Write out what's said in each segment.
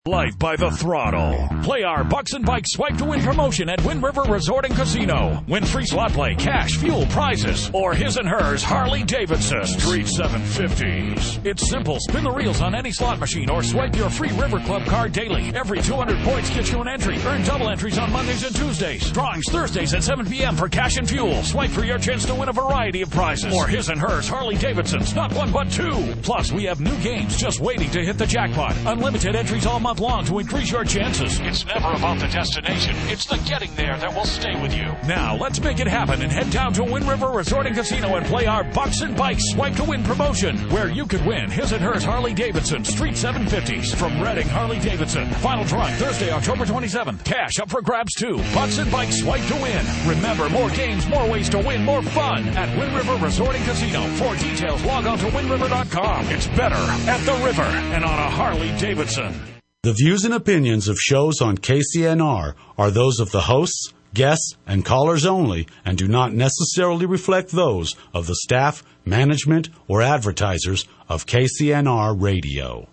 Life by the throttle. Play our Bucks and Bikes Swipe to Win promotion at Wind River Resort and Casino. Win free slot play, cash, fuel, prizes, or his and hers Harley Davidson Street 750s. It's simple. Spin the reels on any slot machine or swipe your free River Club card daily. Every 200 points gets you an entry. Earn double entries on Mondays and Tuesdays. Drawings Thursdays at 7 p.m. for cash and fuel. Swipe for your chance to win a variety of prizes. Or his and hers Harley Davidsons. Not one but two. Plus, we have new games just waiting to hit the jackpot. Unlimited entries all month long to increase your chances. It's never about the destination. It's the getting there that will stay with you. Now, let's make it happen and head down to Wind River Resort and Casino and play our Bucks and Bikes Swipe to Win promotion, where you could win his and hers Harley Davidson Street 750s from Redding Harley Davidson. Final drawing Thursday, October 27th. Cash up for grabs too. Bucks and Bikes Swipe to Win. Remember, more games, more ways to win, more fun at Wind River Resort and Casino. For details, log on to windriver.com. It's better at the river and on a Harley Davidson. The views and opinions of shows on KCNR are those of the hosts, guests, and callers only and do not necessarily reflect those of the staff, management, or advertisers of KCNR Radio.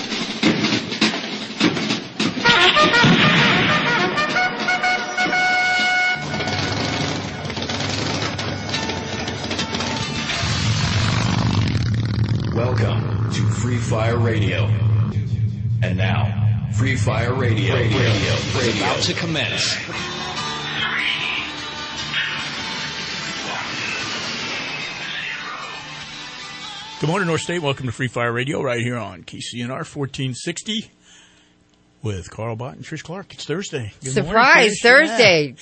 Welcome to Free Fire Radio. And now, Free Fire Radio is about to commence. Good morning, North State. Welcome to Free Fire Radio right here on KCNR 1460 with Carl Bott and Trish Clark. It's Thursday. Good Surprise, morning, Thursday.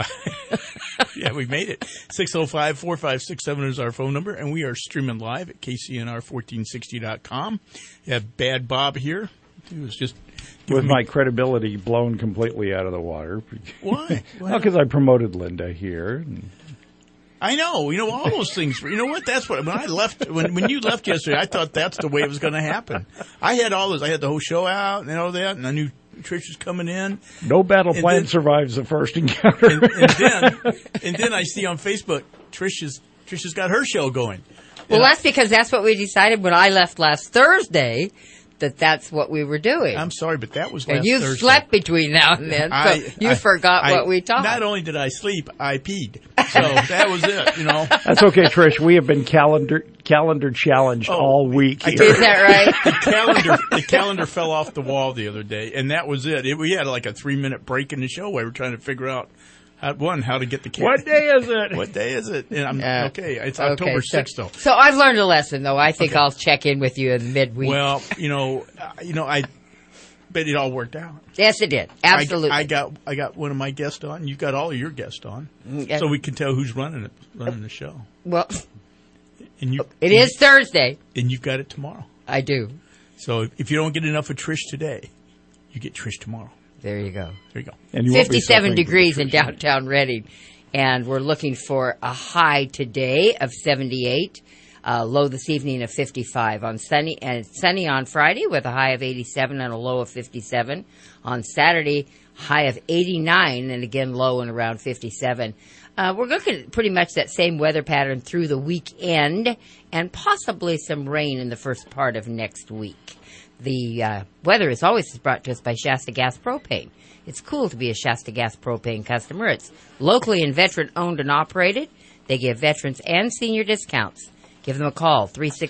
Yeah, we made it. 605-4567 is our phone number, and we are streaming live at KCNR1460.com. We have Bad Bob here. He was just with my credibility blown completely out of the water. Why? Well, because I promoted Linda here. I know. You know, all those things. You know what? That's what, when I left, when you left yesterday, I thought that's the way it was going to happen. I had all those. I had the whole show out and all that, and I knew Trish was coming in. No battle plan survives the first encounter. And then I see on Facebook, Trish has got her show going. Well, that's because that's what we decided when I left last Thursday. That's what we were doing. I'm sorry, but that was last and you Thursday. Slept between now and then, so you forgot what we talked. Not only did I sleep, I peed. So that was it, you know. That's okay, Trish. We have been calendar challenged all week here. Is that right? The calendar fell off the wall the other day, and that was it. We had like a 3-minute break in the show where we were trying to figure out how to get the calendar. What day is it? What day is it? And I'm okay. It's October 6th, though. So I've learned a lesson, though. I think I'll check in with you in midweek. Well, I bet it all worked out. Yes, it did. Absolutely. I got one of my guests on. You got all of your guests on, so we can tell who's running the show. Well, and it is Thursday, and you've got it tomorrow. I do. So if you don't get enough of Trish today, you get Trish tomorrow. There you go. There you go. And you 57 degrees in downtown Reading, and we're looking for a high today of 78, low this evening of 55 on sunny, and it's sunny on Friday with a high of 87 and a low of 57. On Saturday, high of 89 and again low and around 57. We're looking at pretty much that same weather pattern through the weekend, and possibly some rain in the first part of next week. The weather is always brought to us by Shasta Gas Propane. It's cool to be a Shasta Gas Propane customer. It's locally and veteran-owned and operated. They give veterans and senior discounts. Give them a call,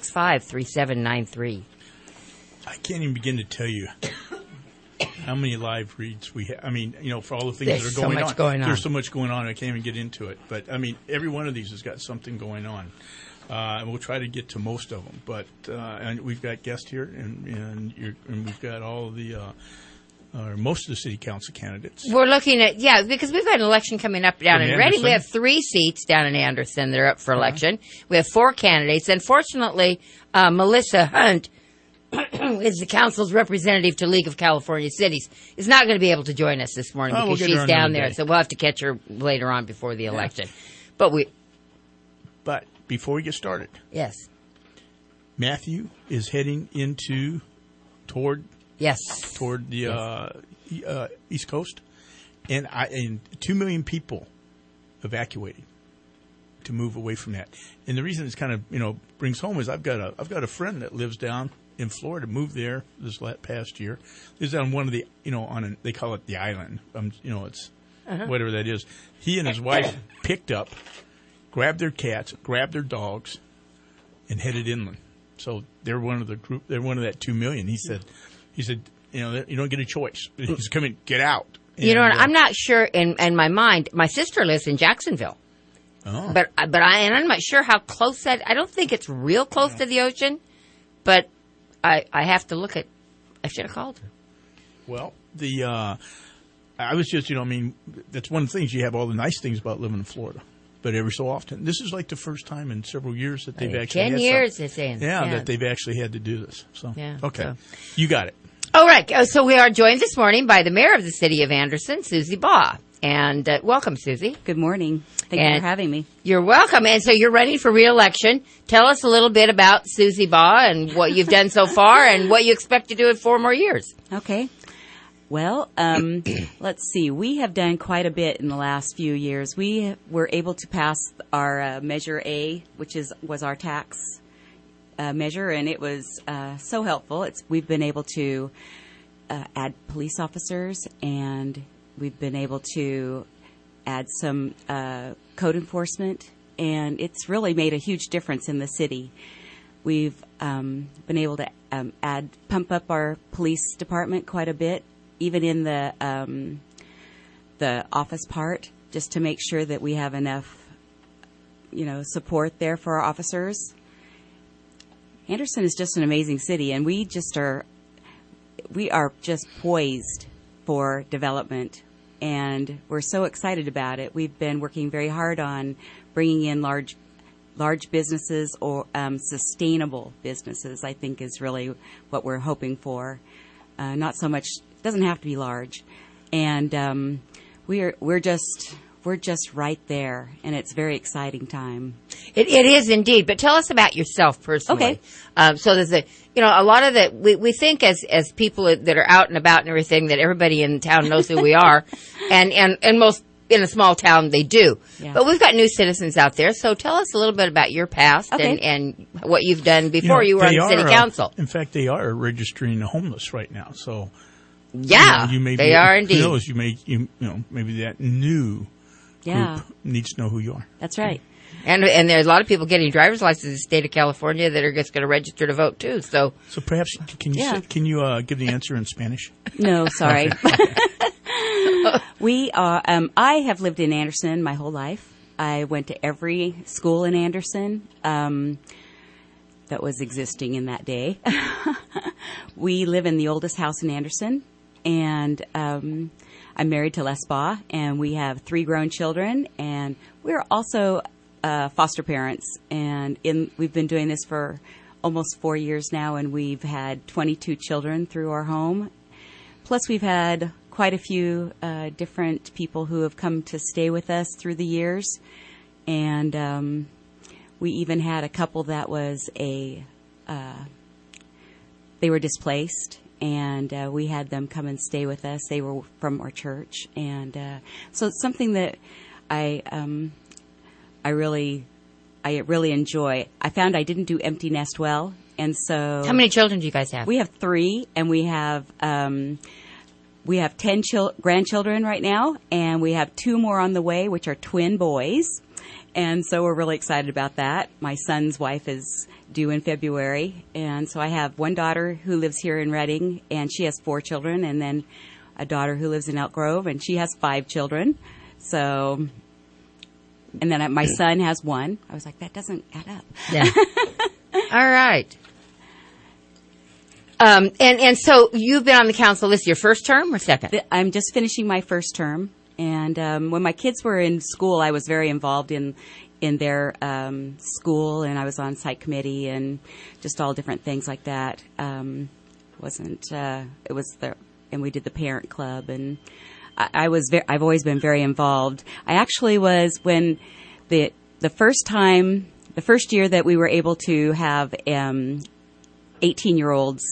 365-3793. I can't even begin to tell you how many live reads we have. I mean, for all the things that are going on. There's so much going on. There's so much going on, I can't even get into it. But, I mean, every one of these has got something going on. And we'll try to get to most of them, but and we've got guests here, and we've got all of the most of the city council candidates. We're looking at because we've got an election coming up down in Reading. We have 3 seats down in Anderson. They're up for election. We have 4 candidates. Unfortunately, Melissa Hunt is the council's representative to League of California Cities. Is not going to be able to join us this morning because she's down there. So we'll have to catch her later on before the election. But before we get started, yes, Matthew is heading toward the East Coast, and 2 million people evacuating to move away from that. And the reason it's kind of brings home is I've got a friend that lives down in Florida, moved there this past year. Is on one of the, they call it the island. It's whatever that is. He and his wife picked up, grabbed their cats, grabbed their dogs, and headed inland. So they're one of the group. They're one of that 2 million. He said, you don't get a choice. He's coming, get out. And, I'm not sure. In my mind, my sister lives in Jacksonville. Oh. But I'm not sure how close that. I don't think it's real close to the ocean, but I have to look at. I should have called her. Well, I was just, that's one of the things. You have all the nice things about living in Florida, but every so often, this is like the first time in several years that they've actually 10 had years. They're saying, that they've actually had to do this. So okay, you got it. All right. So we are joined this morning by the mayor of the city of Anderson, Susie Baugh. And welcome, Susie. Good morning. Thank you for having me. You're welcome. And so you're running for re-election. Tell us a little bit about Susie Baugh and what you've done so far and what you expect to do in 4 more years. Okay. Well, let's see. We have done quite a bit in the last few years. We were able to pass our Measure A, which was our tax measure, and it was so helpful. We've been able to add police officers, and we've been able to add some code enforcement, and it's really made a huge difference in the city. We've been able to pump up our police department quite a bit, even in the office part, just to make sure that we have enough, support there for our officers. Anderson is just an amazing city, and we are just poised for development, and we're so excited about it. We've been working very hard on bringing in large businesses or sustainable businesses, I think is really what we're hoping for. Not so much, it doesn't have to be large. And we're just right there, and it's a very exciting time. It is indeed. But tell us about yourself personally. Okay. So there's a lot of that we think as people that are out and about and everything that everybody in town knows who we are, and most in a small town they do. Yeah. But we've got new citizens out there. So tell us a little bit about your past and what you've done before you were on the city council. In fact, they are registering the homeless right now. So yeah, they are indeed. Who knows? Maybe that new group needs to know who you are. That's right. And there's a lot of people getting driver's licenses in the state of California that are just going to register to vote too. So perhaps can you give the answer in Spanish? No, sorry. We are. I have lived in Anderson my whole life. I went to every school in Anderson that was existing in that day. We live in the oldest house in Anderson, and I'm married to Les Baugh, and we have 3 grown children, and we're also foster parents, and we've been doing this for almost 4 years now, and we've had 22 children through our home. Plus, we've had quite a few different people who have come to stay with us through the years, and we even had a couple that was they were displaced, and we had them come and stay with us. They were from our church, and so it's something that I really enjoy. I found I didn't do empty nest well, and so how many children do you guys have? We have 3, and we have 10 grandchildren right now, and we have 2 more on the way, which are twin boys. And so we're really excited about that. My son's wife is due in February, and so I have one daughter who lives here in Redding, and she has 4 children, and then a daughter who lives in Elk Grove, and she has 5 children. So, and then my son has 1. I was like, that doesn't add up. Yeah. All right. And so you've been on the council. This is your first term or second? I'm just finishing my first term. And when my kids were in school, I was very involved in their school, and I was on site committee and just all different things like that. And we did the parent club, and I've always been very involved. I actually was when the first year that we were able to have 18-year-olds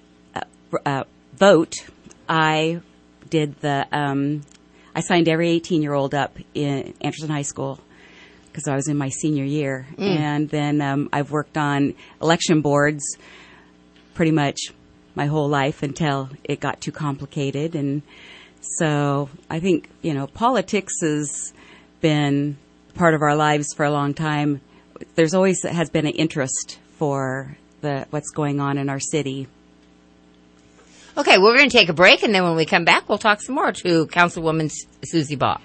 vote, I did I signed every 18-year-old up in Anderson High School because I was in my senior year. And then I've worked on election boards pretty much my whole life until it got too complicated. And so I think, politics has been part of our lives for a long time. There's always has been an interest for what's going on in our city. Okay, we're going to take a break, and then when we come back, we'll talk some more to Councilwoman Susie Baugh.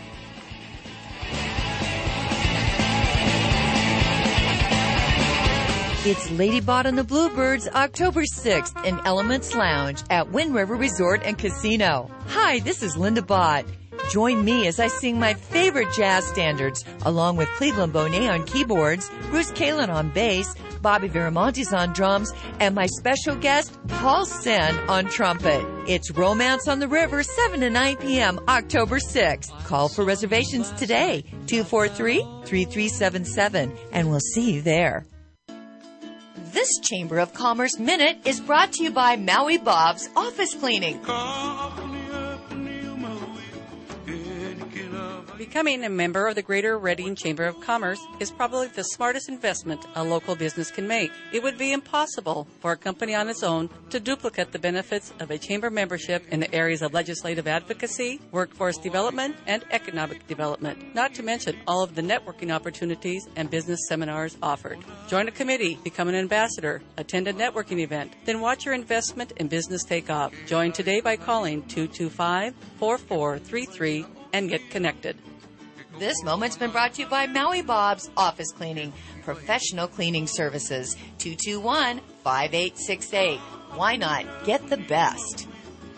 It's Lady Bot and the Bluebirds, October 6th in Elements Lounge at Wind River Resort and Casino. Hi, this is Linda Bott. Join me as I sing my favorite jazz standards, along with Cleveland Bonet on keyboards, Bruce Kalin on bass, Bobby Viramontes on drums, and my special guest, Paul Sen, on trumpet. It's Romance on the River, 7 to 9 p.m., October 6th. Call for reservations today, 243-3377, and we'll see you there. This Chamber of Commerce Minute is brought to you by Maui Bob's Office Cleaning. Becoming a member of the Greater Reading Chamber of Commerce is probably the smartest investment a local business can make. It would be impossible for a company on its own to duplicate the benefits of a chamber membership in the areas of legislative advocacy, workforce development, and economic development, not to mention all of the networking opportunities and business seminars offered. Join a committee, become an ambassador, attend a networking event, then watch your investment in business take off. Join today by calling 225-4433 and get connected. This moment's been brought to you by Maui Bob's Office Cleaning, professional cleaning services, 221-5868. Why not get the best?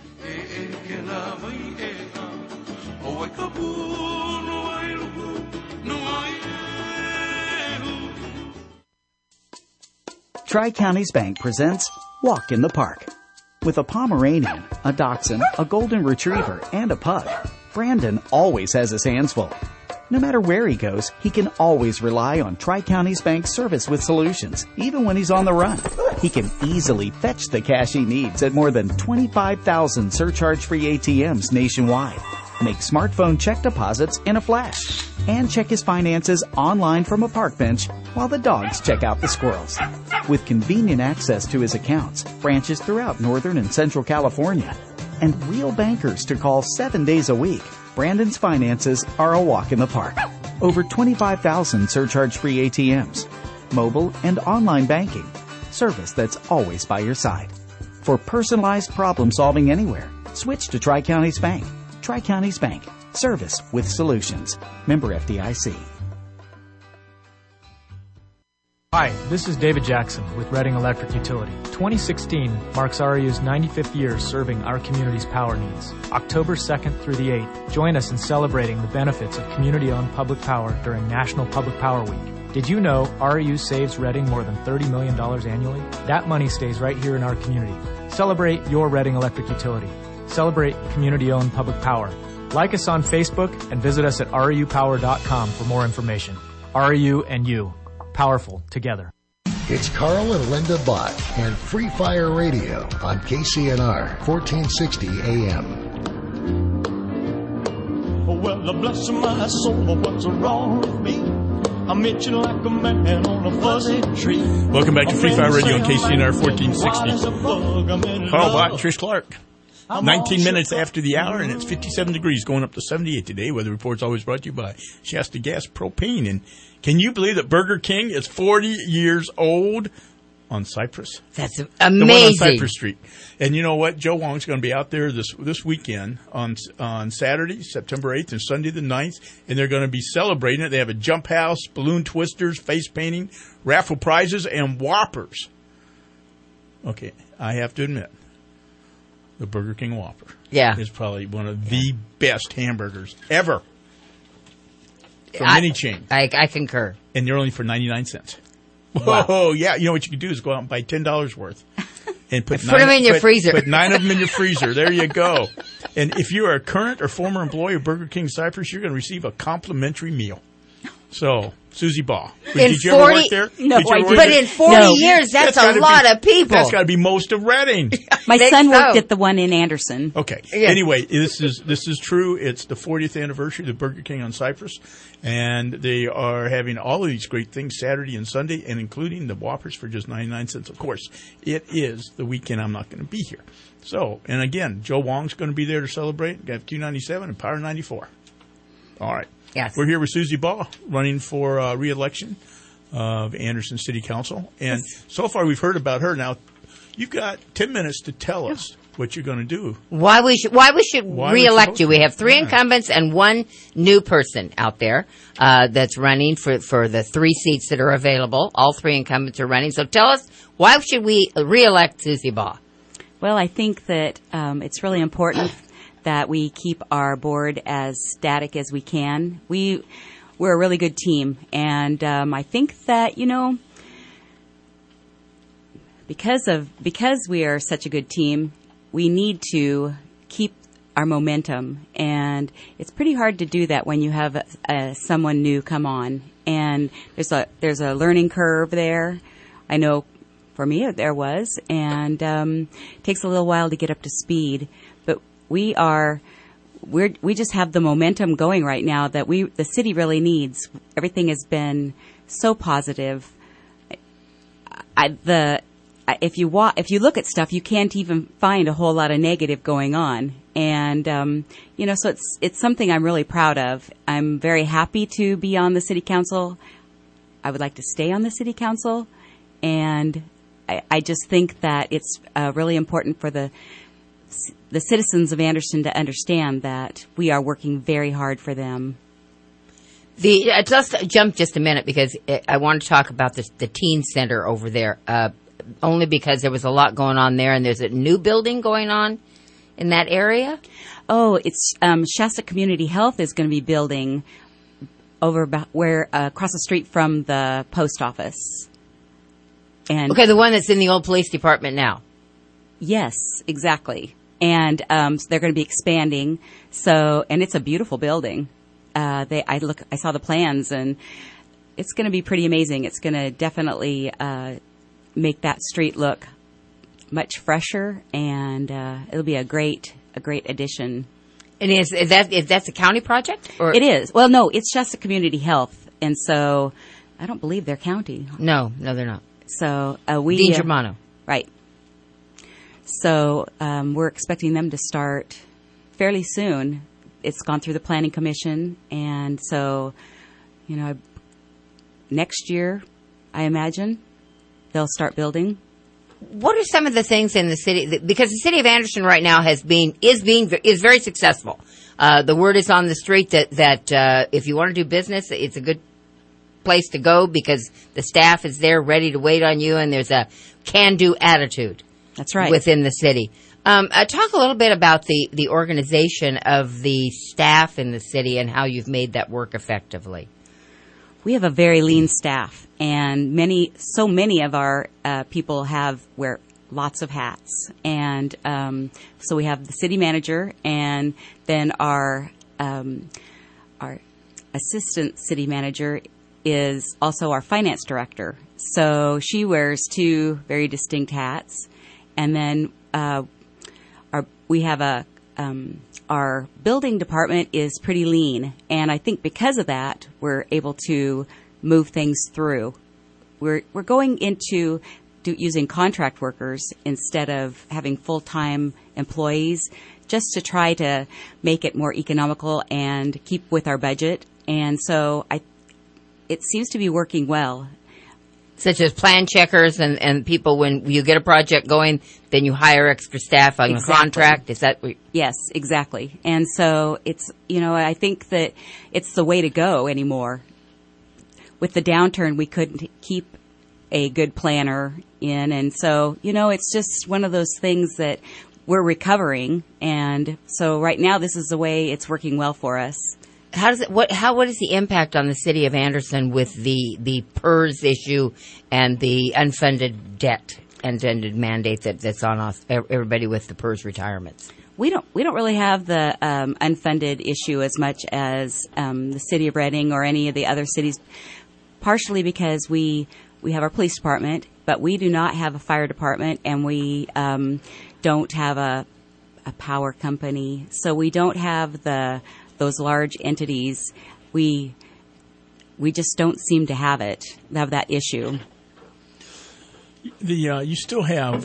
Tri-Counties Bank presents Walk in the Park. With a Pomeranian, a Dachshund, a Golden Retriever, and a Pug, Brandon always has his hands full. No matter where he goes, he can always rely on Tri-Counties Bank service with solutions, even when he's on the run. He can easily fetch the cash he needs at more than 25,000 surcharge-free ATMs nationwide, make smartphone check deposits in a flash, and check his finances online from a park bench while the dogs check out the squirrels. With convenient access to his accounts, branches throughout Northern and Central California, and real bankers to call 7 days a week, Brandon's finances are a walk in the park. Over 25,000 surcharge-free ATMs, mobile and online banking, service that's always by your side. For personalized problem solving anywhere, switch to Tri-Counties Bank. Tri-Counties Bank, service with solutions. Member FDIC. Hi, this is David Jackson with Reading Electric Utility. 2016 marks REU's 95th year serving our community's power needs. October 2nd through the 8th, join us in celebrating the benefits of community-owned public power during National Public Power Week. Did you know REU saves Reading more than $30 million annually? That money stays right here in our community. Celebrate your Reading Electric Utility. Celebrate community-owned public power. Like us on Facebook and visit us at reupower.com for more information. REU and you. Powerful together. It's Carl and Linda Bott and Free Fire Radio on KCNR 1460 AM. Well, bless my soul, what's wrong with me? I'm itching like a man on a fuzzy tree. Welcome back to Free Fire Radio on KCNR 1460. Carl Bott, Trish Clark. 19 minutes after the hour, and it's 57 degrees, going up to 78 today. Weather Report's always brought to you by Shasta Gas Propane. And can you believe that Burger King is 40 years old on Cypress? That's amazing. The one on Cypress Street. And you know what? Joe Wong's going to be out there this weekend on Saturday, September 8th, and Sunday the 9th, and they're going to be celebrating it. They have a jump house, balloon twisters, face painting, raffle prizes, and Whoppers. Okay, I have to admit, the Burger King Whopper is probably one of the best hamburgers ever from any chain. I concur. And they're only for 99 cents. Wow. Whoa, yeah. You know what you can do is go out and buy $10 worth. And put them in your freezer. Put 9 of them in your freezer. There you go. And if you are a current or former employee of Burger King Cypress, you're going to receive a complimentary meal. So, Susie Baugh. In Did you ever work there? No, Did you I ever didn't. work But there? in 40 years, that's a gotta lot be- of people. That's got to be most of Reading. My think son worked so. at the one in Anderson. Okay. Yeah. Anyway, this is true. It's the 40th anniversary of the Burger King on Cypress, and they are having all of these great things Saturday and Sunday, and including the Whoppers for just 99 cents. Of course, it is the weekend I'm not going to be here. So, and again, Joe Wong's going to be there to celebrate. Got Q97 and Power 94. All right. Yes. We're here with Susie Baugh, running for re-election of Anderson City Council. And so far we've heard about her. Now, you've got 10 minutes to tell us what you're going to do. Why we should re-elect vote you? for We you? have 3 Yeah. incumbents and 1 new person out there that's running for the 3 seats that are available. All 3 incumbents are running. So tell us, why should we re-elect Susie Baugh? Well, I think that it's really important that we keep our board as static as we can. We're a really good team, and I think that, because we are such a good team, we need to keep our momentum, and it's pretty hard to do that when you have someone new come on, and there's a learning curve there. I know for me there was, and it takes a little while to get up to speed, but we just have the momentum going right now that the city really needs. Everything has been so positive. If you look at stuff, you can't even find a whole lot of negative going on, and so it's something I'm really proud of. I'm very happy to be on the city council. I would like to stay on the city council, and I just think that it's really important for the citizens of Anderson to understand that we are working very hard for them. Let's jump just a minute, because I want to talk about the teen center over there, only because there was a lot going on there, and there's a new building going on in that area. Oh, it's Shasta Community Health is going to be building over across the street from the post office. And Okay, the one that's in the old police department now. Yes, exactly. And so they're going to be expanding. And it's a beautiful building. I saw the plans, and it's going to be pretty amazing. It's going to definitely make that street look much fresher, and it'll be a great addition. And is that a county project? Or? It is. Well, no, it's Shasta Community Health, and so I don't believe they're county. No, they're not. So Dean Germano. Right. So we're expecting them to start fairly soon. It's gone through the Planning Commission, and so, next year, I imagine, they'll start building. What are some of the things in the city? Because the city of Anderson right now is very successful. The word is on the street that if you want to do business, it's a good place to go, because the staff is there ready to wait on you, and there's a can-do attitude. That's right. Within the city. Talk a little bit about the organization of the staff in the city and how you've made that work effectively. We have a very lean staff, and so many of our people wear lots of hats. And so we have the city manager, and then our assistant city manager is also our finance director. So she wears 2 very distinct hats. And then we have our building department is pretty lean, and I think because of that, we're able to move things through. We're going into using contract workers instead of having full-time employees, just to try to make it more economical and keep with our budget. And so it seems to be working well. Such as plan checkers and people, when you get a project going, then you hire extra staff on a contract. Is that what? Yes, exactly. And so it's, I think that it's the way to go anymore. With the downturn, we couldn't keep a good planner in. And so, it's just one of those things that we're recovering. And so right now, this is the way it's working well for us. What is the impact on the city of Anderson with the PERS issue and the unfunded debt and mandate that's on us, everybody with the PERS retirements? We don't really have the unfunded issue as much as the city of Reading or any of the other cities, partially because we have our police department, but we do not have a fire department, and we don't have a power company. So we don't have those large entities. We just don't seem to have that issue. You still have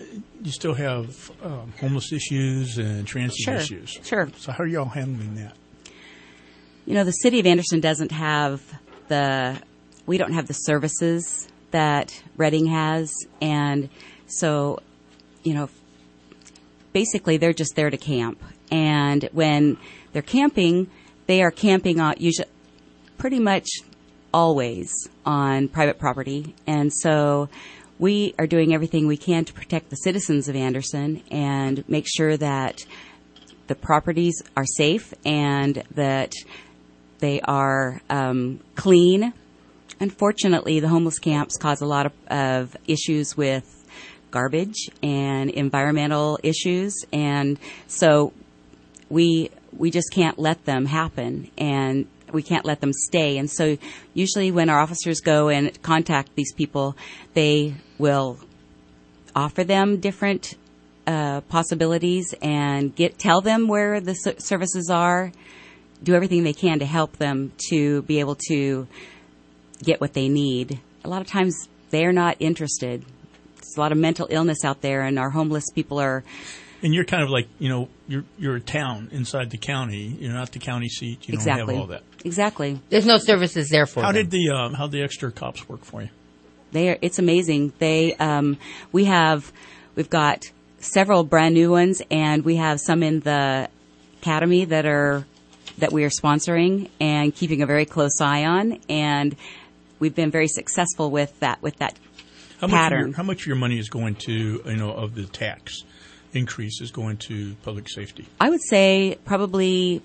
homeless issues and transient issues. Sure. So how are y'all handling that? The city of Anderson doesn't have we don't have the services that Reading has, and so basically they're just there to camp. And when they're camping, they are camping on usually pretty much always on private property, and so we are doing everything we can to protect the citizens of Anderson and make sure that the properties are safe and that they are clean. Unfortunately, the homeless camps cause a lot of issues with garbage and environmental issues, and so we just can't let them happen, and we can't let them stay. And so usually when our officers go and contact these people, they will offer them different possibilities and tell them where the services are, do everything they can to help them to be able to get what they need. A lot of times they're not interested. There's a lot of mental illness out there, and our homeless people are... And you're kind of like, you're a town inside the county. You're not the county seat. You don't have all that. Exactly. There's no services there for them. How'd the extra cops work for you? It's amazing. We've got several brand new ones, and we have some in the academy that we are sponsoring and keeping a very close eye on, and we've been very successful with that pattern. How much of your money is going to, of the tax increase is going to public safety? I would say probably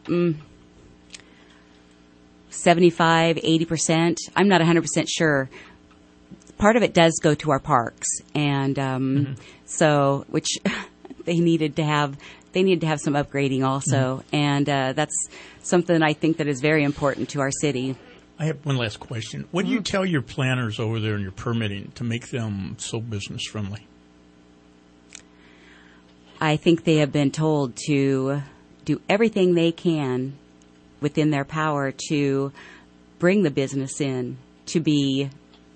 75, 80%. I'm not 100% sure. Part of it does go to our parks, and so which they needed to have some upgrading also, and that's something I think that is very important to our city. I have one last question. What do you tell your planners over there in your permitting to make them so business friendly? I think they have been told to do everything they can within their power to bring the business in, to be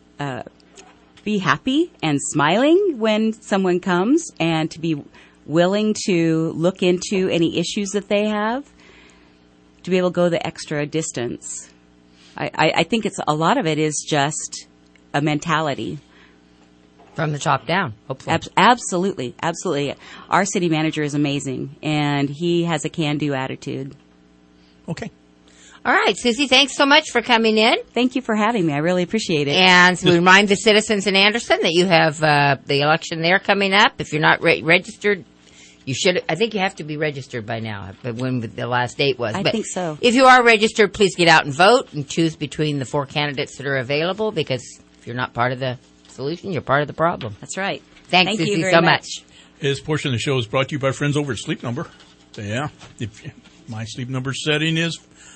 happy and smiling when someone comes, and to be willing to look into any issues that they have, to be able to go the extra distance. I think a lot of it is just a mentality. From the top down, hopefully. Absolutely. Our city manager is amazing, and he has a can-do attitude. Okay. All right, Susie, thanks so much for coming in. Thank you for having me. I really appreciate it. And we remind the citizens in Anderson that you have the election there coming up. If you're not registered, you should. I think you have to be registered by now, when the last date was. I think so. If you are registered, please get out and vote and choose between the 4 candidates that are available, because if you're not part of the solution, you're part of the problem. That's right. Thank you Susie very so much. This portion of the show is brought to you by friends over at Sleep Number. So, yeah, my Sleep Number setting is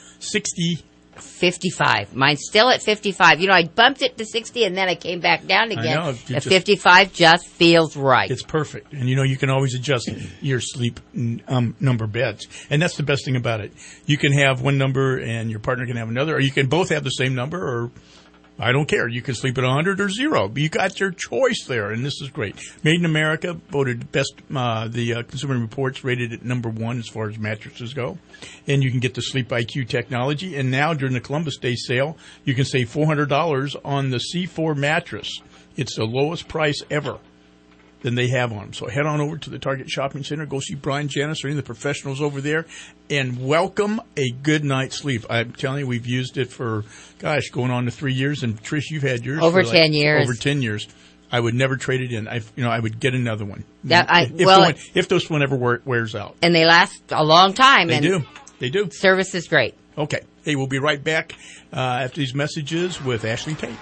55. Mine's still at 55. I bumped it to 60, and then I came back down again. I know. 55 just feels right. It's perfect. And, you can always adjust your sleep number beds. And that's the best thing about it. You can have one number and your partner can have another, or you can both have the same number, or I don't care. You can sleep at 100 or 0. But you got your choice there, and this is great. Made in America, voted best. The Consumer Reports rated it number 1 as far as mattresses go. And you can get the Sleep IQ technology. And now, during the Columbus Day sale, you can save $400 on the C4 mattress. It's the lowest price ever than they have on them. So head on over to the Target Shopping Center. Go see Brian Janis or any of the professionals over there, and welcome a good night's sleep. I'm telling you, we've used it for, going on to 3 years. And Trish, you've had yours over for 10 years. Over 10 years. I would never trade it in. I would get another one. If this one ever wears out. And they last a long time. They do. Service is great. Okay. Hey, we'll be right back after these messages with Ashley Tate.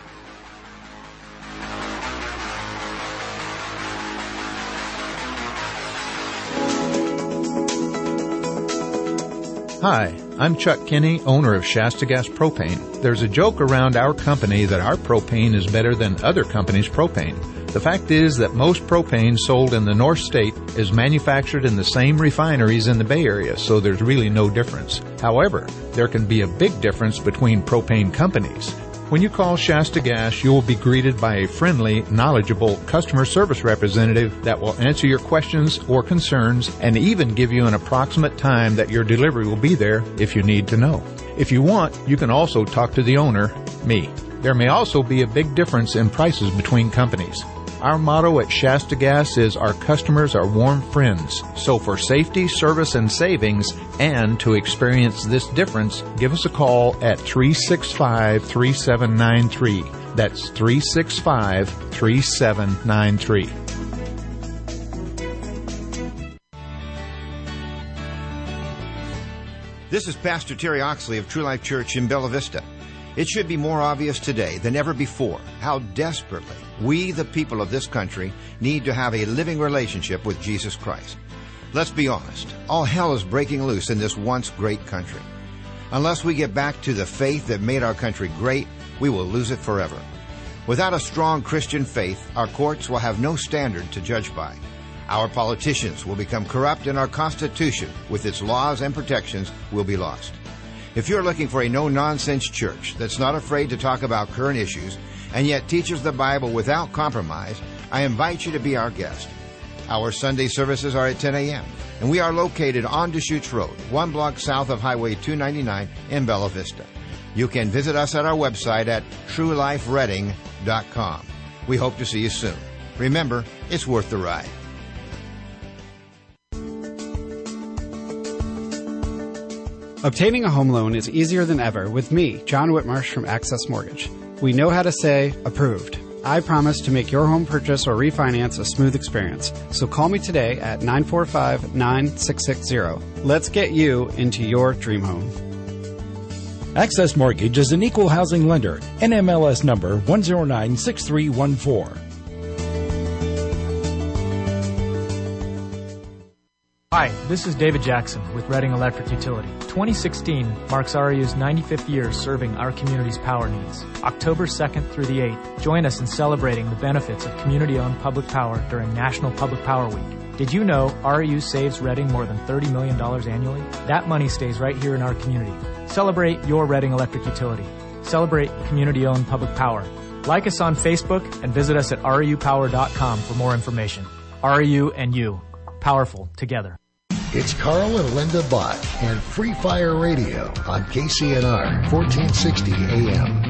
Hi, I'm Chuck Kinney, owner of Shasta Gas Propane. There's a joke around our company that our propane is better than other companies' propane. The fact is that most propane sold in the North State is manufactured in the same refineries in the Bay Area, so there's really no difference. However, there can be a big difference between propane companies. When you call Shasta Gas, you will be greeted by a friendly, knowledgeable customer service representative that will answer your questions or concerns and even give you an approximate time that your delivery will be there if you need to know. If you want, you can also talk to the owner, me. There may also be a big difference in prices between companies. Our motto at Shasta Gas is our customers are warm friends. So for safety, service, and savings, and to experience this difference, give us a call at 365-3793. That's 365-3793. This is Pastor Terry Oxley of True Life Church in Bella Vista. It should be more obvious today than ever before how desperately we, the people of this country, need to have a living relationship with Jesus Christ. Let's be honest, all hell is breaking loose in this once great country. Unless we get back to the faith that made our country great, we will lose it forever. Without a strong Christian faith, our courts will have no standard to judge by. Our politicians will become corrupt, and our Constitution, with its laws and protections, will be lost. If you're looking for a no-nonsense church that's not afraid to talk about current issues and yet teaches the Bible without compromise, I invite you to be our guest. Our Sunday services are at 10 a.m., and we are located on Deschutes Road, 1 block south of Highway 299 in Bella Vista. You can visit us at our website at truelifereading.com. We hope to see you soon. Remember, it's worth the ride. Obtaining a home loan is easier than ever with me, John Whitmarsh from Access Mortgage. We know how to say, approved. I promise to make your home purchase or refinance a smooth experience. So call me today at 945-9660. Let's get you into your dream home. Access Mortgage is an equal housing lender. NMLS number 1096314. Hi, this is David Jackson with Reading Electric Utility. 2016 marks REU's 95th year serving our community's power needs. October 2nd through the 8th, join us in celebrating the benefits of community-owned public power during National Public Power Week. Did you know REU saves Reading more than $30 million annually? That money stays right here in our community. Celebrate your Reading Electric Utility. Celebrate community-owned public power. Like us on Facebook and visit us at reupower.com for more information. REU and you. Powerful together. It's Carl and Linda Bott and Free Fire Radio on KCNR 1460 AM.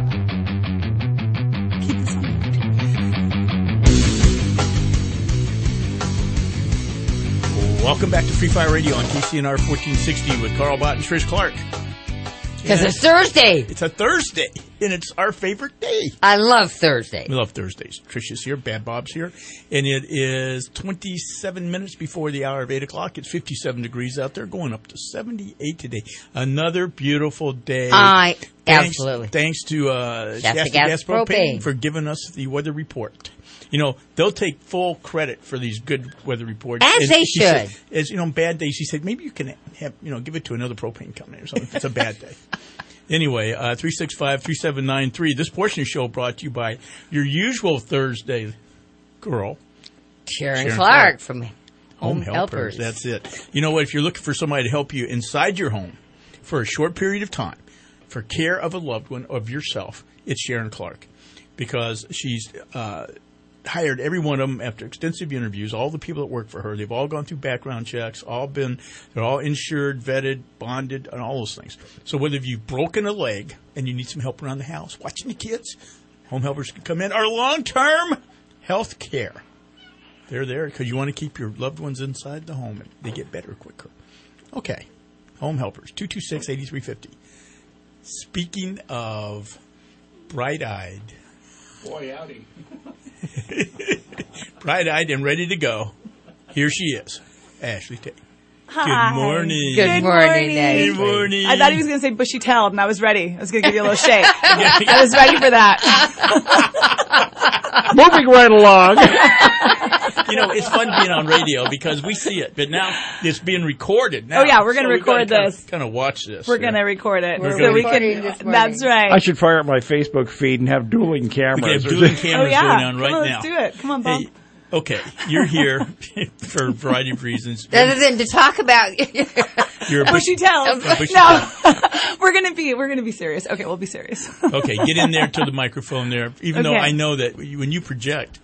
Welcome back to Free Fire Radio on KCNR 1460 with Carl Bott and Trish Clark. Because it's Thursday. It's a Thursday, and it's our favorite day. I love Thursday. We love Thursdays. Trish is here, Bad Bob's here, and it is 27 minutes before the hour of 8 o'clock. It's 57 degrees out there, going up to 78 today. Another beautiful day. Absolutely. Thanks to Shasta Gas Propane for giving us the weather report. You know, they'll take full credit for these good weather reports. As they should. Said, as you know, bad days, he said, maybe you can have, give it to another propane company or something if it's a bad day. Anyway, 365-3793. This portion of the show brought to you by your usual Thursday girl, Sharon Clark from Home Helpers. That's it. You know what? If you're looking for somebody to help you inside your home for a short period of time, for care of a loved one, of yourself, it's Sharon Clark. Because she's hired every one of them after extensive interviews. All the people that work for her, they've all gone through background checks, they're all insured, vetted, bonded, and all those things. So whether you've broken a leg and you need some help around the house, watching the kids, Home Helpers can come in. Or long-term health care. They're there because you want to keep your loved ones inside the home and they get better quicker. Okay. Home Helpers, 226-8350. Speaking of bright-eyed. Boy, howdy. Bright-eyed and ready to go. Here she is, Ashley Tate. Hi. Good morning. Good morning, Ashley. Good morning. I thought he was going to say bushy-tailed, and I was ready. I was going to give you a little shake. I was ready for that. Moving right along. it's fun being on radio because we see it, but now it's being recorded. Now, oh yeah, we're going to record this. Kind of watch this. We're going to record it so we can. That's right. I should fire up my Facebook feed and have dueling cameras. We have dueling cameras going on right now. Let's do it. Come on, Bob. Hey, okay, you're here for a variety of reasons. Other than to talk about you're a bushy tails. No, we're gonna be serious. Okay, we'll be serious. Okay, get in there to the microphone there. Even though I know that when you project.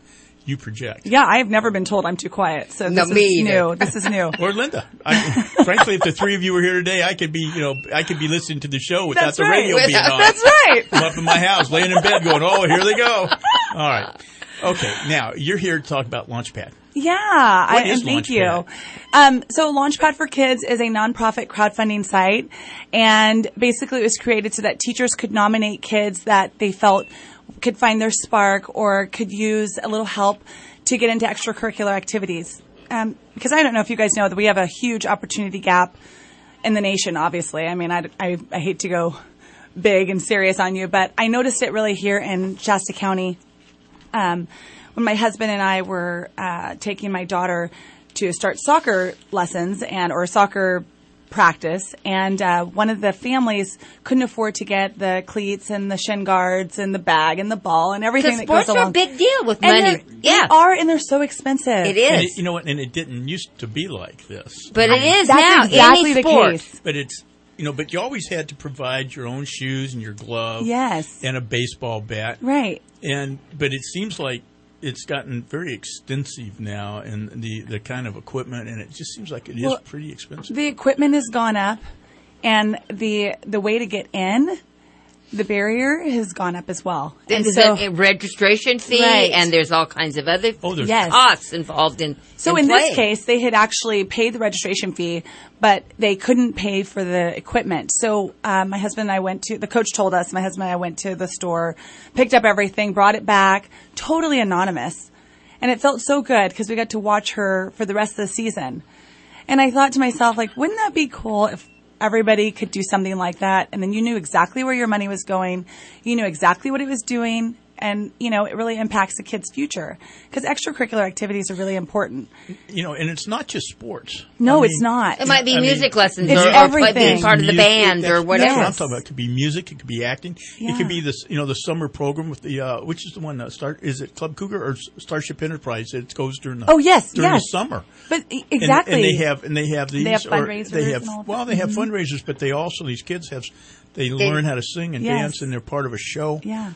Yeah, I've never been told I'm too quiet, so this is new. This is new. Or Linda. Frankly, if the three of you were here today, I could be listening to the show without the radio being on. That's right. I'm up in my house, laying in bed, going, "Oh, here they go." All right. Okay, now you're here to talk about Launchpad. Yeah, What is thank Launchpad? you. So Launchpad for Kids is a nonprofit crowdfunding site, and basically it was created so that teachers could nominate kids that they felt could find their spark or could use a little help to get into extracurricular activities. Because I don't know if you guys know that we have a huge opportunity gap in the nation, obviously. I mean, I hate to go big and serious on you, but I noticed it really here in Shasta County. When my husband and I were taking my daughter to start soccer lessons or soccer practice, and one of the families couldn't afford to get the cleats and the shin guards and the bag and the ball and everything that goes sports along. are a big deal with money. They are, and they're so expensive. It is. And you know what? And it didn't used to be like this. But it is That's now. exactly Any the sport. case. But it's but you always had to provide your own shoes and your glove. Yes. And a baseball bat. Right. But it seems like it's gotten very extensive now in the kind of equipment, and it just seems like it is pretty expensive. The equipment has gone up, and the way to get in, the barrier has gone up as well. And so, there's a registration fee, Right. and there's all kinds of other Yes. costs involved in So in this case, they had actually paid the registration fee, but they couldn't pay for the equipment. So my husband and I the coach told us, my husband and I went to the store, picked up everything, brought it back, totally anonymous. And it felt so good because we got to watch her for the rest of the season. And I thought to myself, like, wouldn't that be cool if everybody could do something like that? And then you knew exactly where your money was going. You knew exactly what it was doing. And, it really impacts the kid's future because extracurricular activities are really important. And it's not just sports. No, it's not. It might be music lessons it's or everything. being part of the band or whatever. That's what I'm talking about. It could be music. It could be acting. Yeah. It could be this, the summer program with the, which is the one that is it Club Cougar or Starship Enterprise that goes during the, the summer. But exactly. And they have these. They have fundraisers and all of that. They have fundraisers, but these kids they learn how to sing and dance, and they're part of a show. Yeah.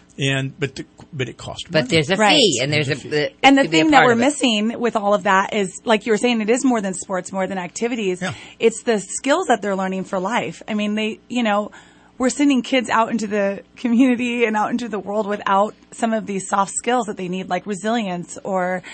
But it costs money. But there's a fee, and there's and the thing that we're missing with all of that is, like you were saying, it is more than sports, more than activities. Yeah. It's the skills that they're learning for life. I mean, we're sending kids out into the community and out into the world without some of these soft skills that they need, like resilience or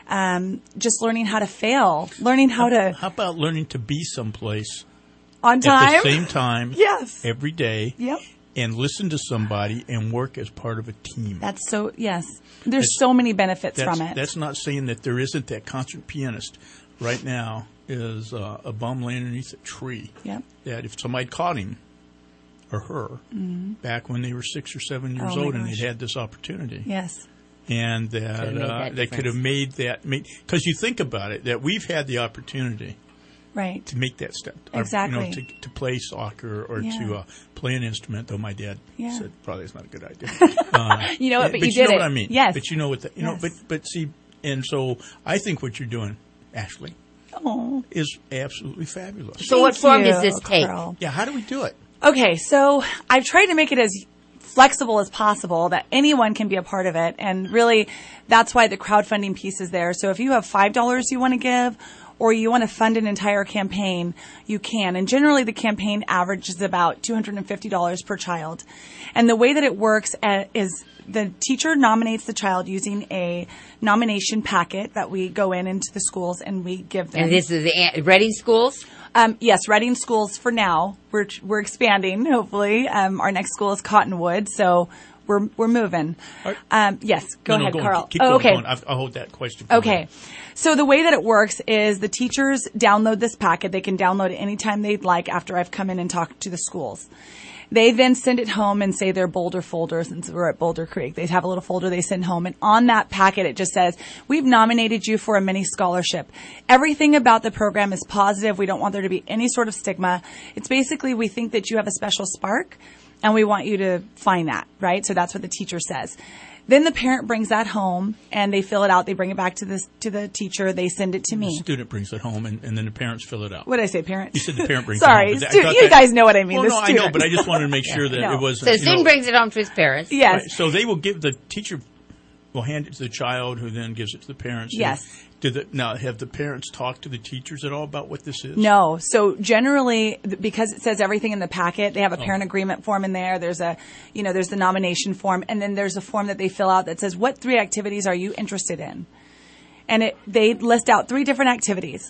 just learning how to fail, learning how to. How about learning to be someplace on time? At the same time. Yes. Every day. Yep. And listen to somebody and work as part of a team. That's so, yes. There's so many benefits from it. That's not saying that there isn't that concert pianist right now is a bum laying underneath a tree. Yep. That if somebody caught him or her back when they were 6 or 7 years old and they'd had this opportunity. Yes. And that they could have made that, because you think about it, that we've had the opportunity. Right. To make that step. Exactly. To play soccer or to play an instrument, though my dad said probably it's not a good idea. But you did it. But you know what I mean. Yes. But you know what, but see, and so I think what you're doing, Ashley, is absolutely fabulous. So what form does this take? Carl. Yeah, how do we do it? Okay, so I've tried to make it as flexible as possible that anyone can be a part of it. And really, that's why the crowdfunding piece is there. So if you have $5 you want to give, or you want to fund an entire campaign, you can. And generally the campaign averages about $250 per child. And the way that it works is the teacher nominates the child using a nomination packet that we go into the schools and we give them. And this is the Reading schools? Yes, Reading schools for now. We're expanding, hopefully. Our next school is Cottonwood, so we're moving. Yes, go ahead, Carl. Keep going, going. I'll hold that question for Okay. So the way that it works is the teachers download this packet. They can download it anytime they'd like after I've come in and talked to the schools. They then send it home and say their Boulder folder, since we're at Boulder Creek. They have a little folder they send home. And on that packet, it just says, we've nominated you for a mini scholarship. Everything about the program is positive. We don't want there to be any sort of stigma. It's basically, we think that you have a special spark and we want you to find that, right? So that's what the teacher says. Then the parent brings that home and they fill it out. They bring it back to the teacher. They send it to me. The student brings it home and then the parents fill it out. What did I say, parent? You said the parent brings Sorry, it home. You guys know what I mean. Well, the no, student. I know, but I just wanted to make sure that it was. So the student brings it home to his parents. Yes. Right. So they will give, the teacher will hand it to the child who then gives it to the parents. Yes. Now, have the parents talked to the teachers at all about what this is? No. So generally, because it says everything in the packet, they have a parent agreement form in there. There's there's the nomination form, and then there's a form that they fill out that says, what 3 activities are you interested in? And they list out 3 different activities.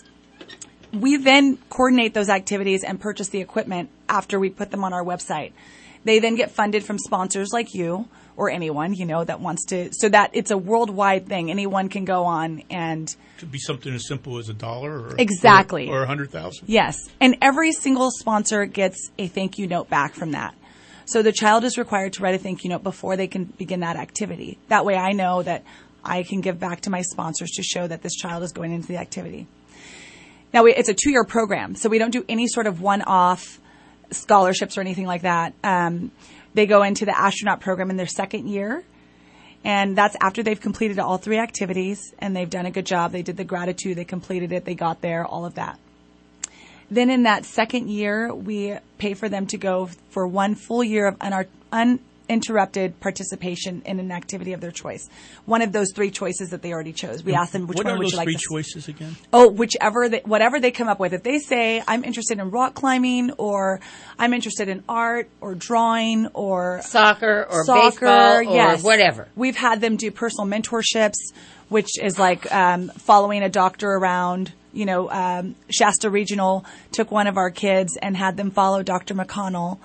We then coordinate those activities and purchase the equipment after we put them on our website. They then get funded from sponsors like you or anyone, that wants to, so that it's a worldwide thing. Anyone can go on and. It could be something as simple as $1 or. Exactly. Or 100,000. Yes. And every single sponsor gets a thank you note back from that. So the child is required to write a thank you note before they can begin that activity. That way I know that I can give back to my sponsors to show that this child is going into the activity. Now, it's a 2-year program, so we don't do any sort of one-off scholarships or anything like that. They go into the astronaut program in their 2nd year, and that's after they've completed all 3 activities, and they've done a good job. They did the gratitude, they completed it, they got there, all of that. Then in that 2nd year, we pay for them to go for 1 full year of uninterrupted participation in an activity of their choice. One of those 3 choices that they already chose. We ask them, which one would you like? What are those 3 choices again? Oh, whatever they come up with. If they say, I'm interested in rock climbing, or I'm interested in art, or drawing, or soccer, baseball, yes. or whatever. We've had them do personal mentorships, which is like following a doctor around. Shasta Regional took one of our kids and had them follow Dr. McConnell.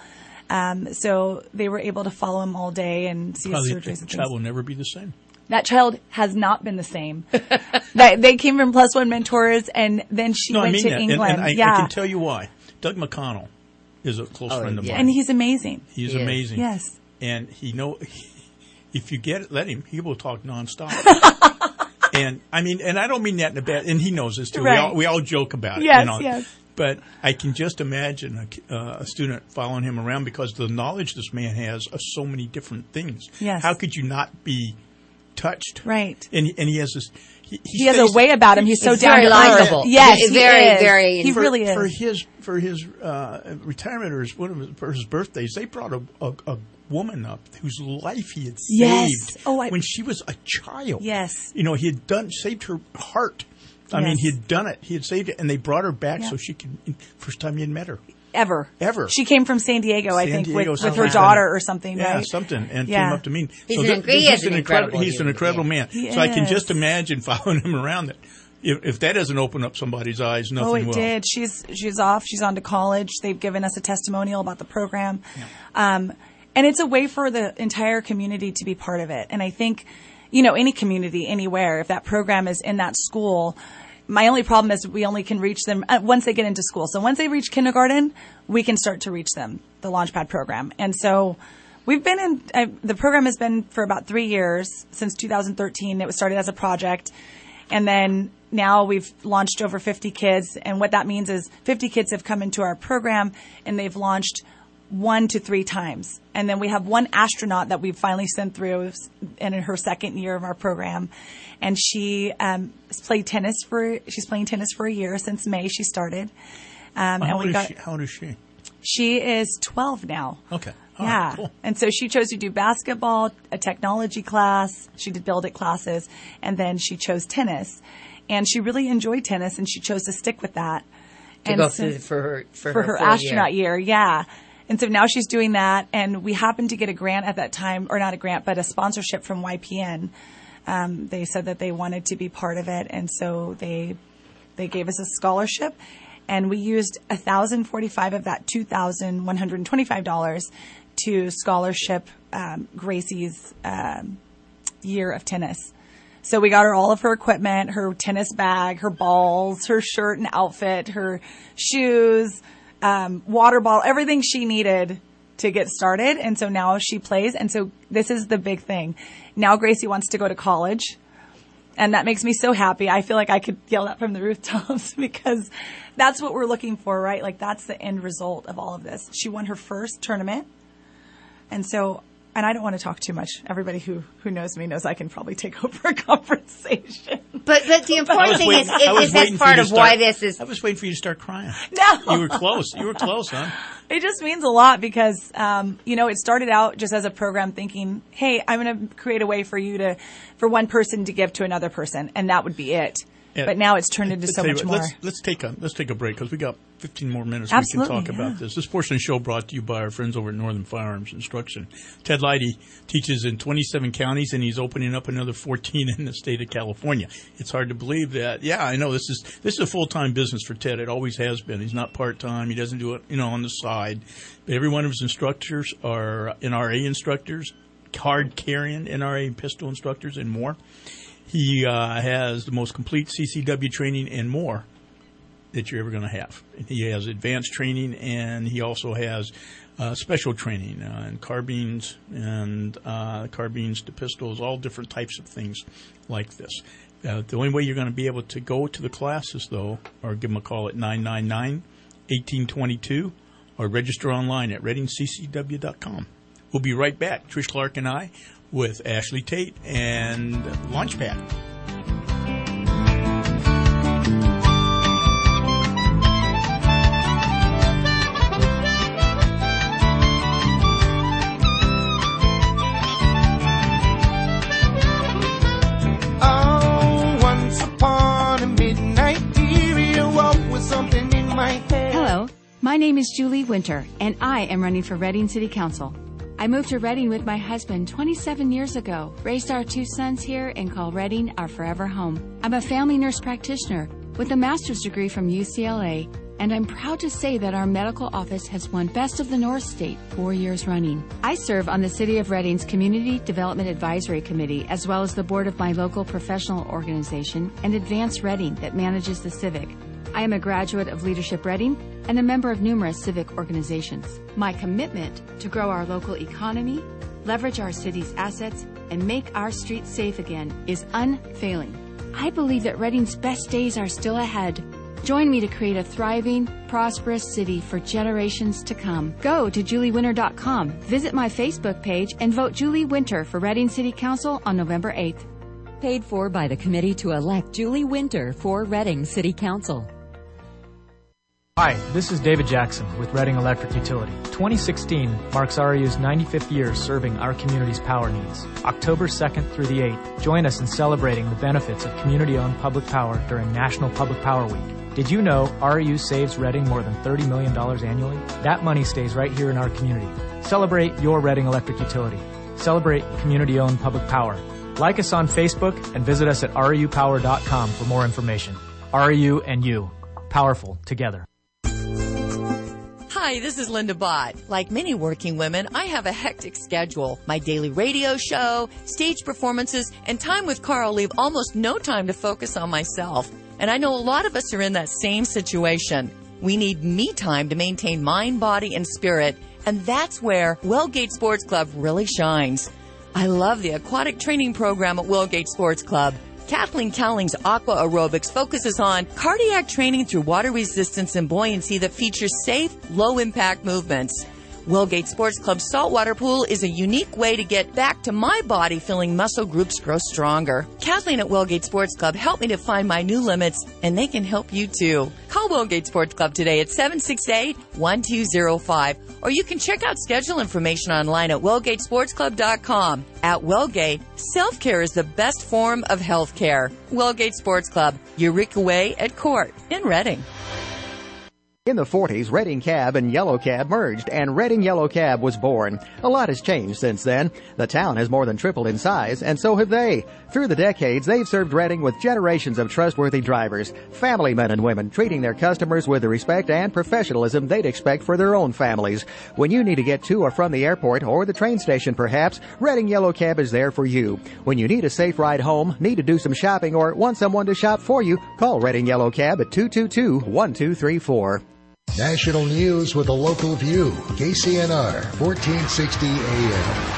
So they were able to follow him all day and see his surgeries. The child will never be the same. That child has not been the same. They came from Plus One Mentors, and then she went to England. And I can tell you why. Doug McConnell is a close friend of mine. And he's amazing. He's amazing. Yes. And if you let him, he will talk nonstop. And I don't mean that in a bad, and he knows this too. Right. We all joke about it. Yes, yes. But I can just imagine a student following him around because the knowledge this man has of so many different things. Yes. How could you not be touched? Right. And he has this. He has a way about him. He's so down very to likable. Yes, very. He really is. For his retirement or for his birthdays, they brought a woman up whose life he had saved when she was a child. Yes. He had saved her heart. I mean, he had done it. He had saved it, and they brought her back so she could. First time you had met her. Ever. She came from San Diego, I think, with her daughter or something, right? Yeah, something, and came up to me. He's an incredible man. So I can just imagine following him around. That if that doesn't open up somebody's eyes, nothing will. Oh, it did. She's off. She's on to college. They've given us a testimonial about the program. Yeah. And it's a way for the entire community to be part of it. And I think, any community, anywhere, if that program is in that school, my only problem is we only can reach them once they get into school. So once they reach kindergarten, we can start to reach them, the Launchpad program. And so we've been the program has been for about 3 years, since 2013. It was started as a project. And then now we've launched over 50 kids. And what that means is 50 kids have come into our program and they've launched 1 to 3 times. And then we have one astronaut that we've finally sent through in her 2nd year of our program. And she she's playing tennis for a year. Since May she started. How old is she? She is 12 now. Okay. Right, cool. And so she chose to do basketball, a technology class. She did Build It classes. And then she chose tennis. And she really enjoyed tennis, and she chose to stick with that. To go through for her astronaut year. Yeah. And so now she's doing that, and we happened to get a grant at that time, or not a grant, but a sponsorship from YPN. They said that they wanted to be part of it, and so they gave us a scholarship, and we used $1,045 of that $2,125 to scholarship Gracie's year of tennis. So we got her all of her equipment, her tennis bag, her balls, her shirt and outfit, her shoes, water bottle, everything she needed to get started. And so now she plays. And so this is the big thing. Now Gracie wants to go to college. And that makes me so happy. I feel like I could yell that from the rooftops because that's what we're looking for, right? Like that's the end result of all of this. She won her first tournament. And so, and I don't want to talk too much. Everybody who knows me knows I can probably take over a conversation. But the important thing is that's part of why this is. I was waiting for you to start crying. No. You were close. You were close, huh? It just means a lot because, it started out just as a program thinking, hey, I'm going to create a way for one person to give to another person, and that would be it. Yeah. But now it's turned into so much more. Let's take a break because we got 15 more minutes. Absolutely, we can talk about this. This portion of the show brought to you by our friends over at Northern Firearms Instruction. Ted Leidy teaches in 27 counties, and he's opening up another 14 in the state of California. It's hard to believe that. Yeah, I know this is a full-time business for Ted. It always has been. He's not part-time. He doesn't do it, on the side. But every one of his instructors are NRA instructors, card-carrying NRA pistol instructors, and more. He has the most complete CCW training and more that you're ever going to have. He has advanced training, and he also has special training and carbines and carbines to pistols, all different types of things like this. The only way you're going to be able to go to the classes, though, or give him a call at 999-1822 or register online at readingccw.com. We'll be right back, Trish Clark and I, with Ashley Tate and Launchpad. Oh, once upon a midnight period, what was something in my head? Hello, my name is Julie Winter, and I am running for Reading City Council. I moved to Reading with my husband 27 years ago, raised our 2 sons here, and call Reading our forever home. I'm a family nurse practitioner with a master's degree from UCLA, and I'm proud to say that our medical office has won Best of the North State 4 years running. I serve on the City of Reading's Community Development Advisory Committee, as well as the board of my local professional organization and Advance Reading that manages the Civic. I am a graduate of Leadership Reading and a member of numerous civic organizations. My commitment to grow our local economy, leverage our city's assets, and make our streets safe again is unfailing. I believe that Reading's best days are still ahead. Join me to create a thriving, prosperous city for generations to come. Go to juliewinter.com, visit my Facebook page, and vote Julie Winter for Reading City Council on November 8th. Paid for by the committee to elect Julie Winter for Reading City Council. Hi, this is David Jackson with Reading Electric Utility. 2016 marks REU's 95th year serving our community's power needs. October 2nd through the 8th, join us in celebrating the benefits of community-owned public power during National Public Power Week. Did you know REU saves Reading more than $30 million annually? That money stays right here in our community. Celebrate your Reading Electric Utility. Celebrate community-owned public power. Like us on Facebook and visit us at REUpower.com for more information. REU and you. Powerful together. Hi, this is Linda Bott. Like many working women, I have a hectic schedule. My daily radio show, stage performances, and time with Carl leave almost no time to focus on myself. And I know a lot of us are in that same situation. We need me time to maintain mind, body, and spirit, and that's where Wellgate Sports Club really shines. I love the aquatic training program at Wellgate Sports Club. Kathleen Cowling's Aqua Aerobics focuses on cardiac training through water resistance and buoyancy that features safe, low-impact movements. Wellgate Sports Club's saltwater pool is a unique way to get back to my body feeling muscle groups grow stronger. Kathleen at Wellgate Sports Club helped me to find my new limits, and they can help you too. Call Wellgate Sports Club today at 768-1205, or you can check out schedule information online at wellgatesportsclub.com. At Wellgate, self-care is the best form of health care. Wellgate Sports Club, Eureka Way at Court in Reading. In the 40s, Reading Cab and Yellow Cab merged, and Reading Yellow Cab was born. A lot has changed since then. The town has more than tripled in size, and so have they. Through the decades, they've served Reading with generations of trustworthy drivers, family men and women, treating their customers with the respect and professionalism they'd expect for their own families. When you need to get to or from the airport or the train station, perhaps, Reading Yellow Cab is there for you. When you need a safe ride home, need to do some shopping, or want someone to shop for you, call Reading Yellow Cab at 222-1234. National news with a local view. KCNR 1460 AM.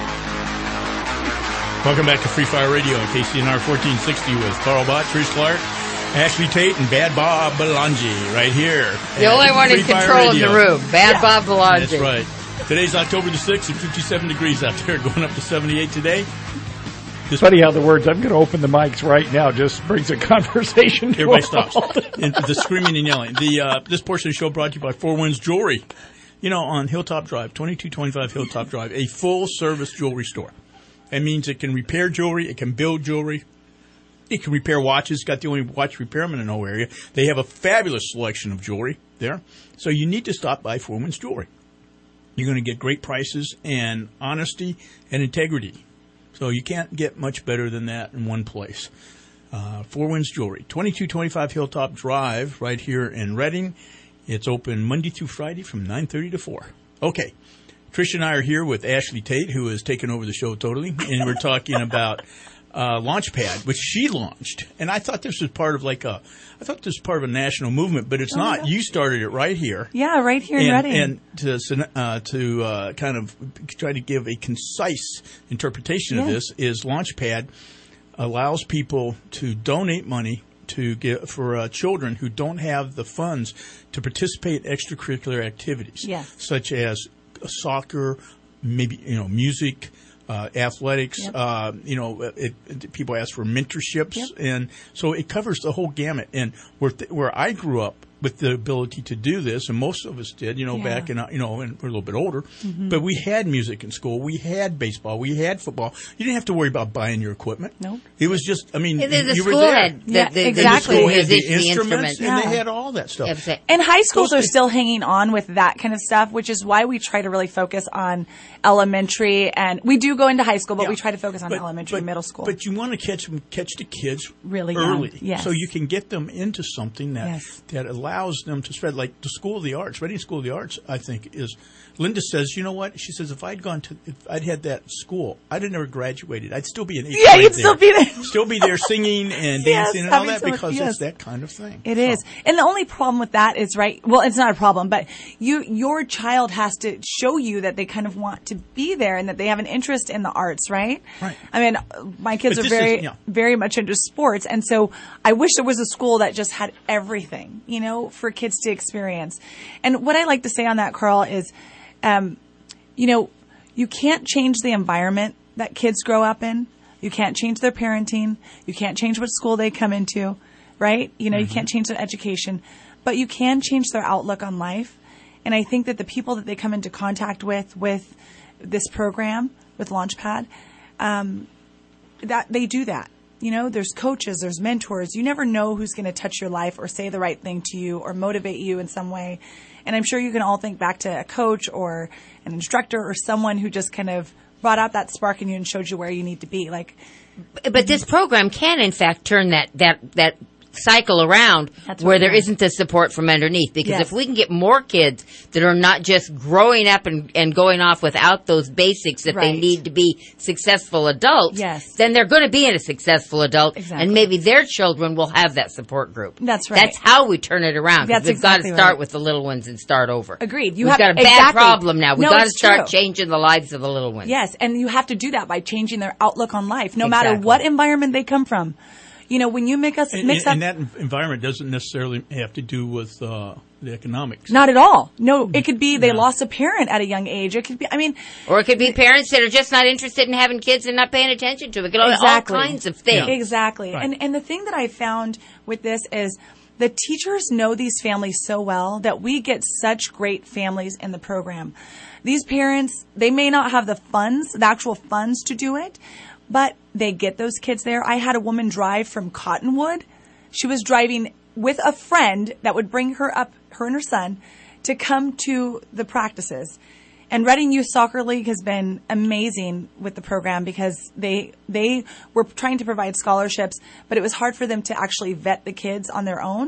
Welcome back to Free Fire Radio on KCNR 1460 with Carl Bott, Trish Clark, Ashley Tate, and Bad Bob Belangi right here. The only one in control in the room, Bad Bob Belangi. That's right. Today's October the 6th and 57 degrees out there, going up to 78 today. It's funny how the words, I'm going to open the mics right now, just brings a conversation to everybody stops. The screaming and yelling. This portion of the show brought to you by Four Winds Jewelry. You know, on Hilltop Drive, 2225 Hilltop Drive, a full-service jewelry store. That means it can repair jewelry, it can build jewelry, it can repair watches. Got the only watch repairman in the whole area. They have a fabulous selection of jewelry there. So you need to stop by Four Winds Jewelry. You're going to get great prices and honesty and integrity. So you can't get much better than that in one place. Four Winds Jewelry, 2225 Hilltop Drive, right here in Reading. It's open Monday through Friday from 9:30 to 4. Okay. Trish and I are here with Ashley Tate, who has taken over the show totally, and we're talking about Launchpad, which she launched. And I thought this was part of a national movement, but it's not. Yeah. You started it right here. Yeah, right here in Reading. And to kind of try to give a concise interpretation of this is Launchpad allows people to donate money to get for children who don't have the funds to participate in extracurricular activities, such as soccer, maybe music, athletics. People ask for mentorships, and so it covers the whole gamut. And where I grew up with the ability to do this, and most of us did, back in, and we're a little bit older, but we had music in school, we had baseball, we had football. You didn't have to worry about buying your equipment. No, it was just, the you school were there. had exactly. The school had the instruments, and they had all that stuff. And high schools are still hanging on with that kind of stuff, which is why we try to really focus on elementary, and we do go into high school, but we try to focus on elementary and middle school. But you want to catch the kids really early, so you can get them into something that allows them to spread, like the School of the Arts. Reading School of the Arts, I think, is. Linda says, you know what? She says, if I'd had that school, I'd have never graduated. I'd still be in 8th grade. Yeah, you'd still be there. Still be there singing and dancing and all that because it's that kind of thing. It is. And the only problem with that is, well, it's not a problem, but your child has to show you that they kind of want to be there and that they have an interest in the arts, right? Right. I mean, my kids are very much into sports, and so I wish there was a school that just had everything, for kids to experience. And what I like to say on that, Carl, is you can't change the environment that kids grow up in. You can't change their parenting. You can't change what school they come into, right? You can't change their education, but you can change their outlook on life. And I think that the people that they come into contact with this program, with Launchpad, that they do that. There's coaches, there's mentors. You never know who's going to touch your life or say the right thing to you or motivate you in some way. And I'm sure you can all think back to a coach or an instructor or someone who just kind of brought out that spark in you and showed you where you need to be. But this program can, in fact, turn that cycle around where there isn't the support from underneath. Because if we can get more kids that are not just growing up and going off without those basics that they need to be successful adults, then they're going to be a successful adult, and maybe their children will have that support group. That's right. That's how we turn it around. Because we've got to start with the little ones and start over. Agreed. We've got a bad problem now. We've got to start changing the lives of the little ones. Yes, and you have to do that by changing their outlook on life, no matter what environment they come from. When you mix up... And that environment doesn't necessarily have to do with the economics. Not at all. No, it could be they lost a parent at a young age. It could be, or it could be parents that are just not interested in having kids and not paying attention to it. It could be all kinds of things. Yeah. Exactly. Right. And the thing that I found with this is the teachers know these families so well that we get such great families in the program. These parents, they may not have the actual funds to do it, but they get those kids there. I had a woman drive from Cottonwood. She was driving with a friend that would bring her up, her and her son, to come to the practices. And Reading Youth Soccer League has been amazing with the program because they were trying to provide scholarships, but it was hard for them to actually vet the kids on their own.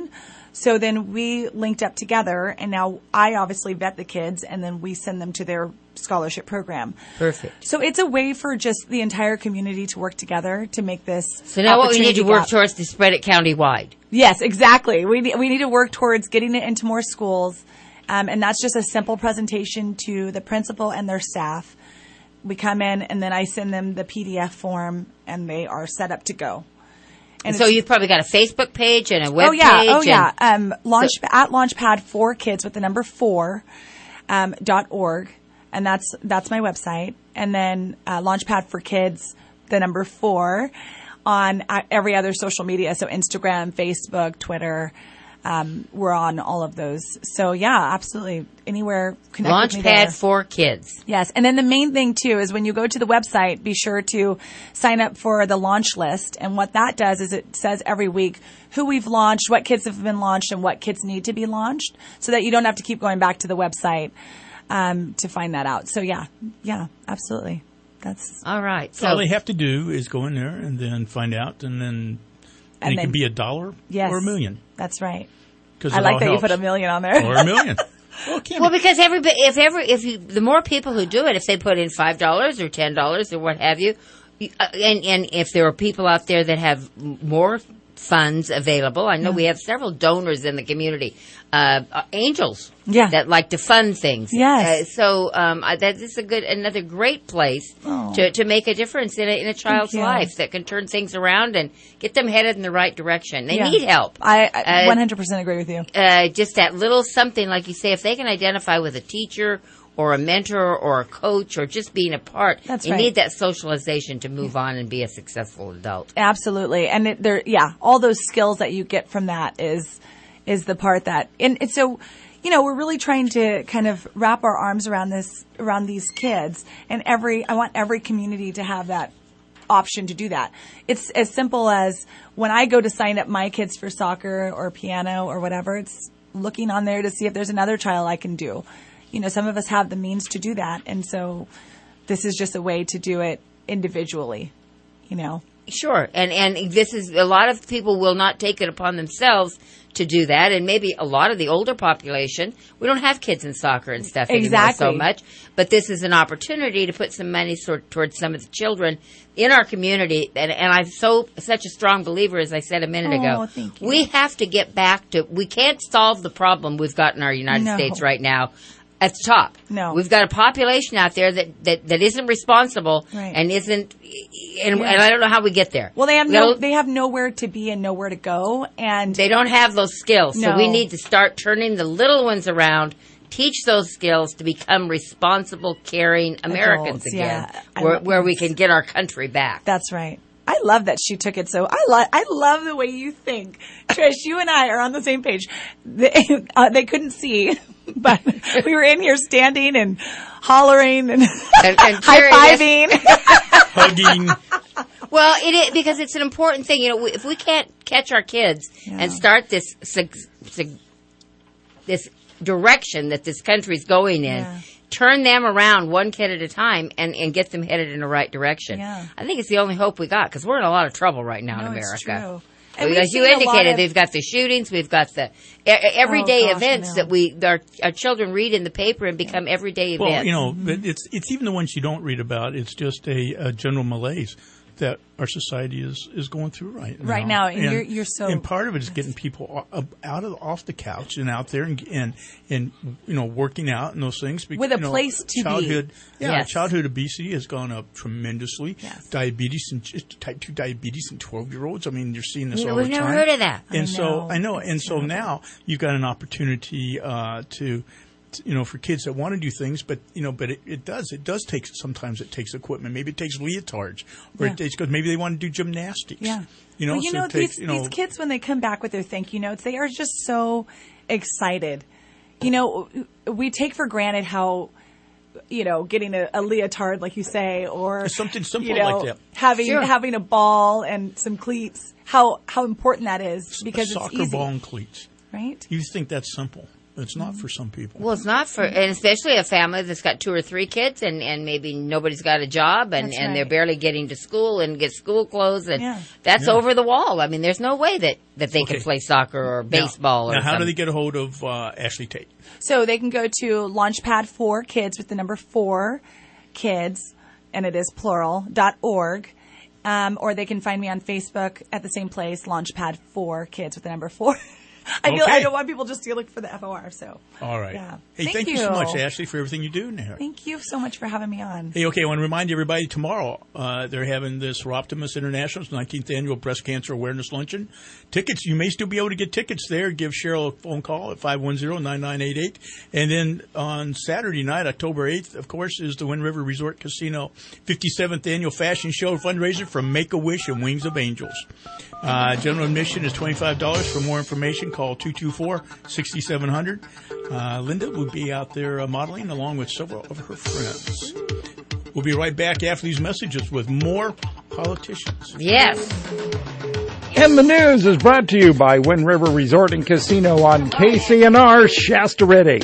So then we linked up together, and now I obviously vet the kids, and then we send them to their scholarship program. Perfect. So it's a way for just the entire community to work together to make this. So now what we need to work gap. towards to spread it countywide. Yes, exactly. We need to work towards getting it into more schools, and that's just a simple presentation to the principal and their staff. We come in, and then I send them the PDF form, and they are set up to go. And so you've probably got a Facebook page and a web page. At Launchpad for Kids with the number 4 .org, and that's my website. And then Launchpad for Kids, the number 4, on every other social media. So Instagram, Facebook, Twitter. We're on all of those. So yeah, absolutely. Anywhere connect with me there. Launchpad for Kids. Yes. And then the main thing too is when you go to the website, be sure to sign up for the launch list. And what that does is it says every week who we've launched, what kids have been launched, and what kids need to be launched, so that you don't have to keep going back to the website to find that out. So yeah, absolutely. That's all right. So all they have to do is go in there and then find out, and it can be $1 or $1 million. That's right. I like that you put $1 million on there. Or $1 million. Well, because the more people who do it, if they put in $5 or $10 or what have you, and if there are people out there that have more funds available, I know we have several donors in the community, angels, that like to fund things. Yes. So that is another great place to make a difference in a child's life that can turn things around and get them headed in the right direction. They need help. I 100% agree with you. Just that little something, like you say, if they can identify with a teacher or a mentor or a coach or just being a part, you need that socialization to move on and be a successful adult. Absolutely. And all those skills that you get from that is the part that, and so, we're really trying to kind of wrap our arms around these kids, and I want every community to have that option to do that. It's as simple as when I go to sign up my kids for soccer or piano or whatever, it's looking on there to see if there's another child I can do. Some of us have the means to do that, and so this is just a way to do it individually, Sure, and this is, a lot of people will not take it upon themselves to do that, and maybe a lot of the older population, we don't have kids in soccer and stuff anymore so much, but this is an opportunity to put some money towards some of the children in our community, and I'm such a strong believer, as I said a minute ago. Thank you. We have to get back to, we can't solve the problem we've got in our United States right now at the top. No. We've got a population out there that isn't responsible and isn't, and I don't know how we get there. Well, they have nowhere to be and nowhere to go, and they don't have those skills. No. So we need to start turning the little ones around, teach those skills to become responsible, caring Americans again, where we can get our country back. That's right. I love that she took it so. I love the way you think, Trish. You and I are on the same page. They couldn't see, but we were in here standing and hollering and high-fiving, hugging. Well, it is, because it's an important thing. If we can't catch our kids and start this direction that this country's going in. Turn them around one kid at a time and get them headed in the right direction. Yeah. I think it's the only hope we got, because we're in a lot of trouble right now in America. It's true. As you indicated, they've got the shootings, we've got the everyday events that our children read in the paper and become everyday events. Well, it's even the ones you don't read about. It's just a general malaise that our society is going through right now. Right now, and you're so. And part of it is getting people off the couch and out there and working out and those things. With a place to childhood, be. Childhood obesity has gone up tremendously. Yes. Diabetes and type 2 diabetes in 12-year-olds. I mean, you're seeing this all the time. We've never heard of that. And I know. And so now you've got an opportunity for kids that want to do things, but it does take, sometimes it takes equipment. Maybe it takes leotards, or it takes, because maybe they want to do gymnastics. Yeah. These kids, when they come back with their thank you notes, they are just so excited. We take for granted how, getting a leotard, like you say, or something simple like that. Having a ball and some cleats, how important that is, because soccer it's easy. Ball and cleats. Right? You think that's simple. It's not for some people. Well, it's not for, and especially a family that's got 2 or 3 kids, and maybe nobody's got a job, and they're barely getting to school and get school clothes, and that's over the wall. I mean, there's no way that they can play soccer or baseball. Now, how do they get a hold of Ashley Tate? So they can go to Launchpad 4 Kids with the number 4 Kids, and it is plural.org. Or they can find me on Facebook at the same place, Launchpad 4 Kids with the number 4. I don't want people just to look for the FOR. So all right. Yeah. Hey, thank you so much, Ashley, for everything you do now. Thank you so much for having me on. Hey, okay, I want to remind everybody tomorrow they're having this Optimus International's 19th Annual Breast Cancer Awareness Luncheon. Tickets, you may still be able to get tickets there. Give Cheryl a phone call at 510-9988. And then on Saturday night, October 8th, of course, is the Wind River Resort Casino 57th Annual Fashion Show fundraiser from Make-A-Wish and Wings of Angels. General admission is $25. For more information, call 224-6700. Linda will be out there modeling along with several of her friends. We'll be right back after these messages with more politicians. Yes. And the news is brought to you by Wind River Resort and Casino on KCNR Shasta Redding.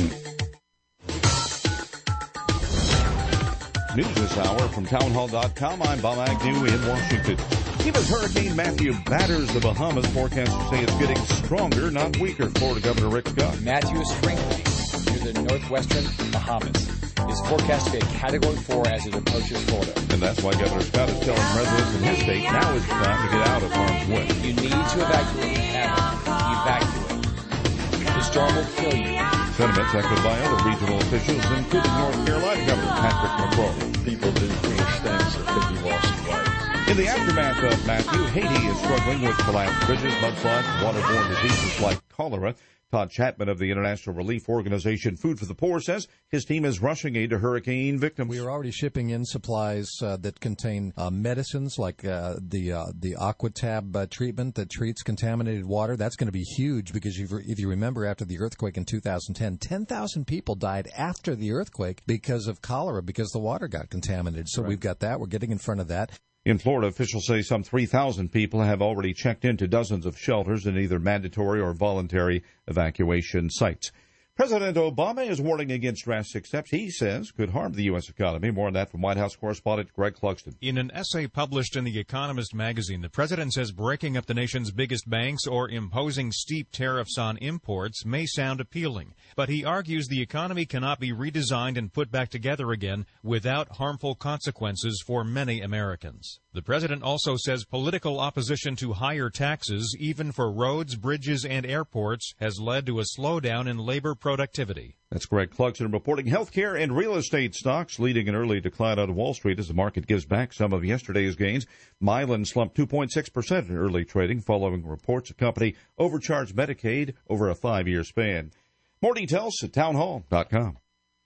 News this hour from townhall.com. I'm Bob Agnew in Washington. Cuba's Hurricane Matthew batters the Bahamas. Forecasters say it's getting stronger, not weaker. Florida Governor Rick Scott. Matthew is strengthening through the northwestern Bahamas. Is forecast to be a Category 4 as it approaches Florida. And that's why Governor Scott is telling residents in his state now is the time to get out of harm's way. You need to evacuate. You haven't. Evacuate. The storm will kill you. Sentiments echoed by other regional officials, including North Carolina Governor Patrick McCrory. People do foolish things that could be lost in life. In the aftermath of Matthew, Haiti is struggling with collapsed bridges, mudslides, waterborne diseases like cholera. Todd Chapman of the international relief organization Food for the Poor says his team is rushing aid to hurricane victims. We are already shipping in supplies that contain medicines like the Aquatab treatment that treats contaminated water. That's going to be huge because if you remember after the earthquake in 2010, 10,000 people died after the earthquake because of cholera because the water got contaminated. So We've got that. We're getting in front of that. In Florida, officials say some 3,000 people have already checked into dozens of shelters in either mandatory or voluntary evacuation sites. President Obama is warning against drastic steps he says could harm the U.S. economy. More on that from White House correspondent Greg Clugston. In an essay published in The Economist magazine, the president says breaking up the nation's biggest banks or imposing steep tariffs on imports may sound appealing. But he argues the economy cannot be redesigned and put back together again without harmful consequences for many Americans. The president also says political opposition to higher taxes, even for roads, bridges, and airports, has led to a slowdown in labor productivity. That's Greg Clugston reporting. Healthcare and real estate stocks leading an early decline on Wall Street as the market gives back some of yesterday's gains. Mylan slumped 2.6% in early trading following reports the company overcharged Medicaid over a 5-year span. More details at townhall.com.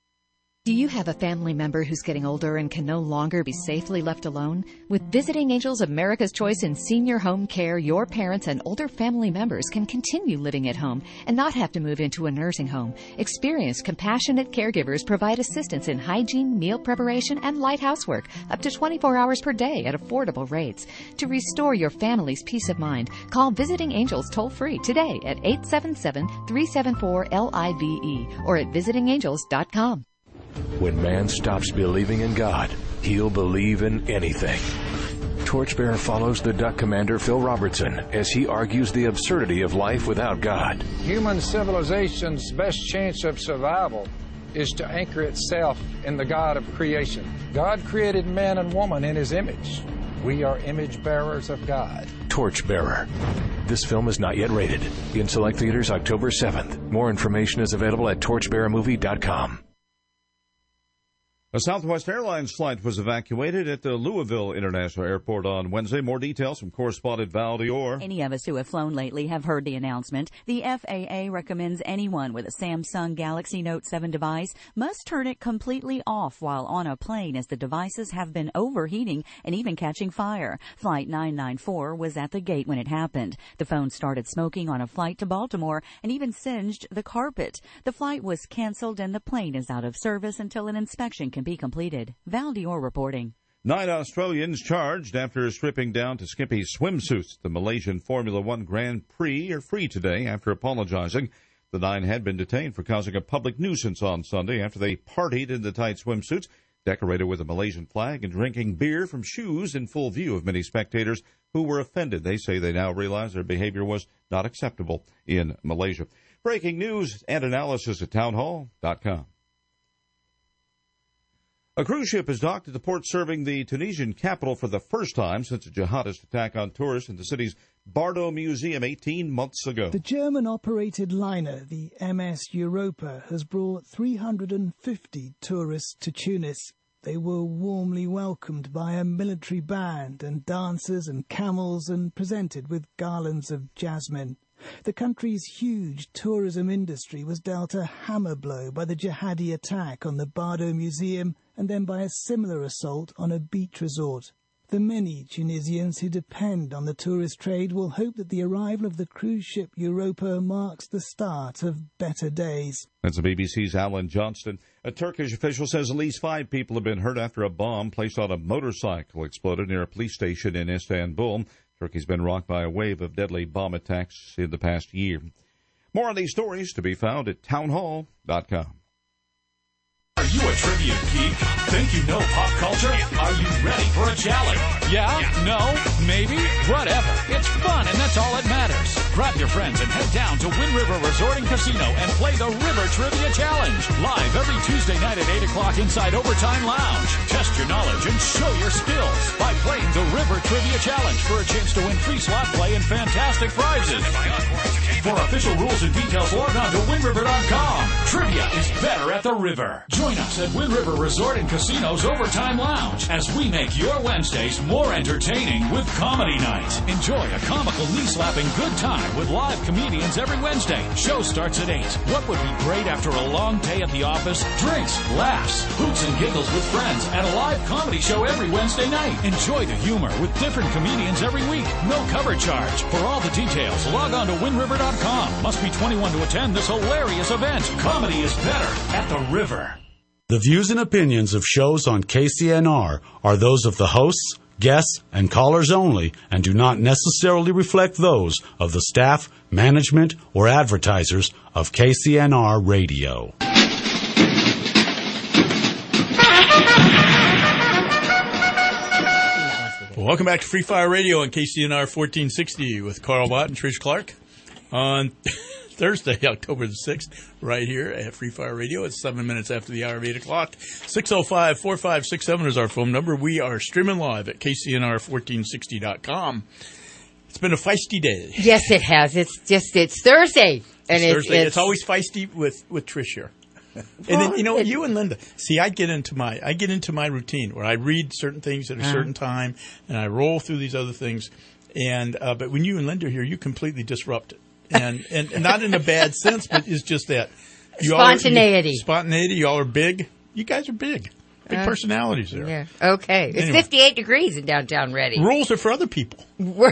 Do you have a family member who's getting older and can no longer be safely left alone? With Visiting Angels America's Choice in Senior Home Care, your parents and older family members can continue living at home and not have to move into a nursing home. Experienced, compassionate caregivers provide assistance in hygiene, meal preparation, and light housework up to 24 hours per day at affordable rates. To restore your family's peace of mind, call Visiting Angels toll-free today at 877-374-LIVE or at visitingangels.com. When man stops believing in God, he'll believe in anything. Torchbearer follows the Duck Commander Phil Robertson as he argues the absurdity of life without God. Human civilization's best chance of survival is to anchor itself in the God of creation. God created man and woman in his image. We are image bearers of God. Torchbearer. This film is not yet rated. In select theaters October 7th. More information is available at torchbearermovie.com. A Southwest Airlines flight was evacuated at the Louisville International Airport on Wednesday. More details from correspondent Val Dior. Any of us who have flown lately have heard the announcement. The FAA recommends anyone with a Samsung Galaxy Note 7 device must turn it completely off while on a plane, as the devices have been overheating and even catching fire. Flight 994 was at the gate when it happened. The phone started smoking on a flight to Baltimore and even singed the carpet. The flight was canceled and the plane is out of service until an inspection can be completed. Val Dior reporting. 9 Australians charged after stripping down to skimpy swimsuits. The Malaysian Formula One Grand Prix are free today after apologizing. The 9 had been detained for causing a public nuisance on Sunday after they partied in the tight swimsuits, decorated with a Malaysian flag, and drinking beer from shoes in full view of many spectators who were offended. They say they now realize their behavior was not acceptable in Malaysia. Breaking news and analysis at townhall.com. A cruise ship is docked at the port serving the Tunisian capital for the first time since a jihadist attack on tourists in the city's Bardo Museum 18 months ago. The German-operated liner, the MS Europa, has brought 350 tourists to Tunis. They were warmly welcomed by a military band and dancers and camels and presented with garlands of jasmine. The country's huge tourism industry was dealt a hammer blow by the jihadi attack on the Bardo Museum and then by a similar assault on a beach resort. The many Tunisians who depend on the tourist trade will hope that the arrival of the cruise ship Europa marks the start of better days. That's the BBC's Alan Johnston. A Turkish official says at least 5 people have been hurt after a bomb placed on a motorcycle exploded near a police station in Istanbul. Turkey's been rocked by a wave of deadly bomb attacks in the past year. More on these stories to be found at townhall.com. Are you a trivia geek? Think you know pop culture? Are you ready for a challenge? Yeah? No? Maybe? Whatever. It's fun, and that's all that matters. Grab your friends and head down to Wind River Resort and Casino and play the River Trivia Challenge. Live every Tuesday night at 8 o'clock inside Overtime Lounge. Test your knowledge and show your skills by playing the River Trivia Challenge for a chance to win free slot play and fantastic prizes. For official rules and details, log on to WindRiver.com. Trivia is better at the river. Join us at Wind River Resort and Casino's Overtime Lounge as we make your Wednesdays more entertaining with Comedy Night. Enjoy a comical, knee-slapping good time with live comedians every Wednesday. Show starts at 8. What would be great after a long day at the office? Drinks, laughs, hoots and giggles with friends, and a live comedy show every Wednesday night. Enjoy the humor with different comedians every week. No cover charge. For all the details, log on to WindRiver.com. Must be 21 to attend this hilarious event. Comedy is better at the river. The views and opinions of shows on KCNR are those of the hosts, guests, and callers only and do not necessarily reflect those of the staff, management, or advertisers of KCNR Radio. Welcome back to Free Fire Radio on KCNR 1460 with Carl Bott and Trish Clark on Thursday, October the 6th, right here at Free Fire Radio. It's 7 minutes after the hour of 8 o'clock. 605-4567 is our phone number. We are streaming live at KCNR1460.com. It's been a feisty day. Yes, it has. It's Thursday. And it's always feisty with Trish here. And then, you and Linda. See, I get into my routine where I read certain things at a certain time, and I roll through these other things. And but when you and Linda are here, you completely disrupt it. And not in a bad sense, but it's just that spontaneity. Y'all are big. You guys are big. Big personalities there. Yeah. Okay. It's 58 degrees in downtown Reading. Rules are for other people. Well,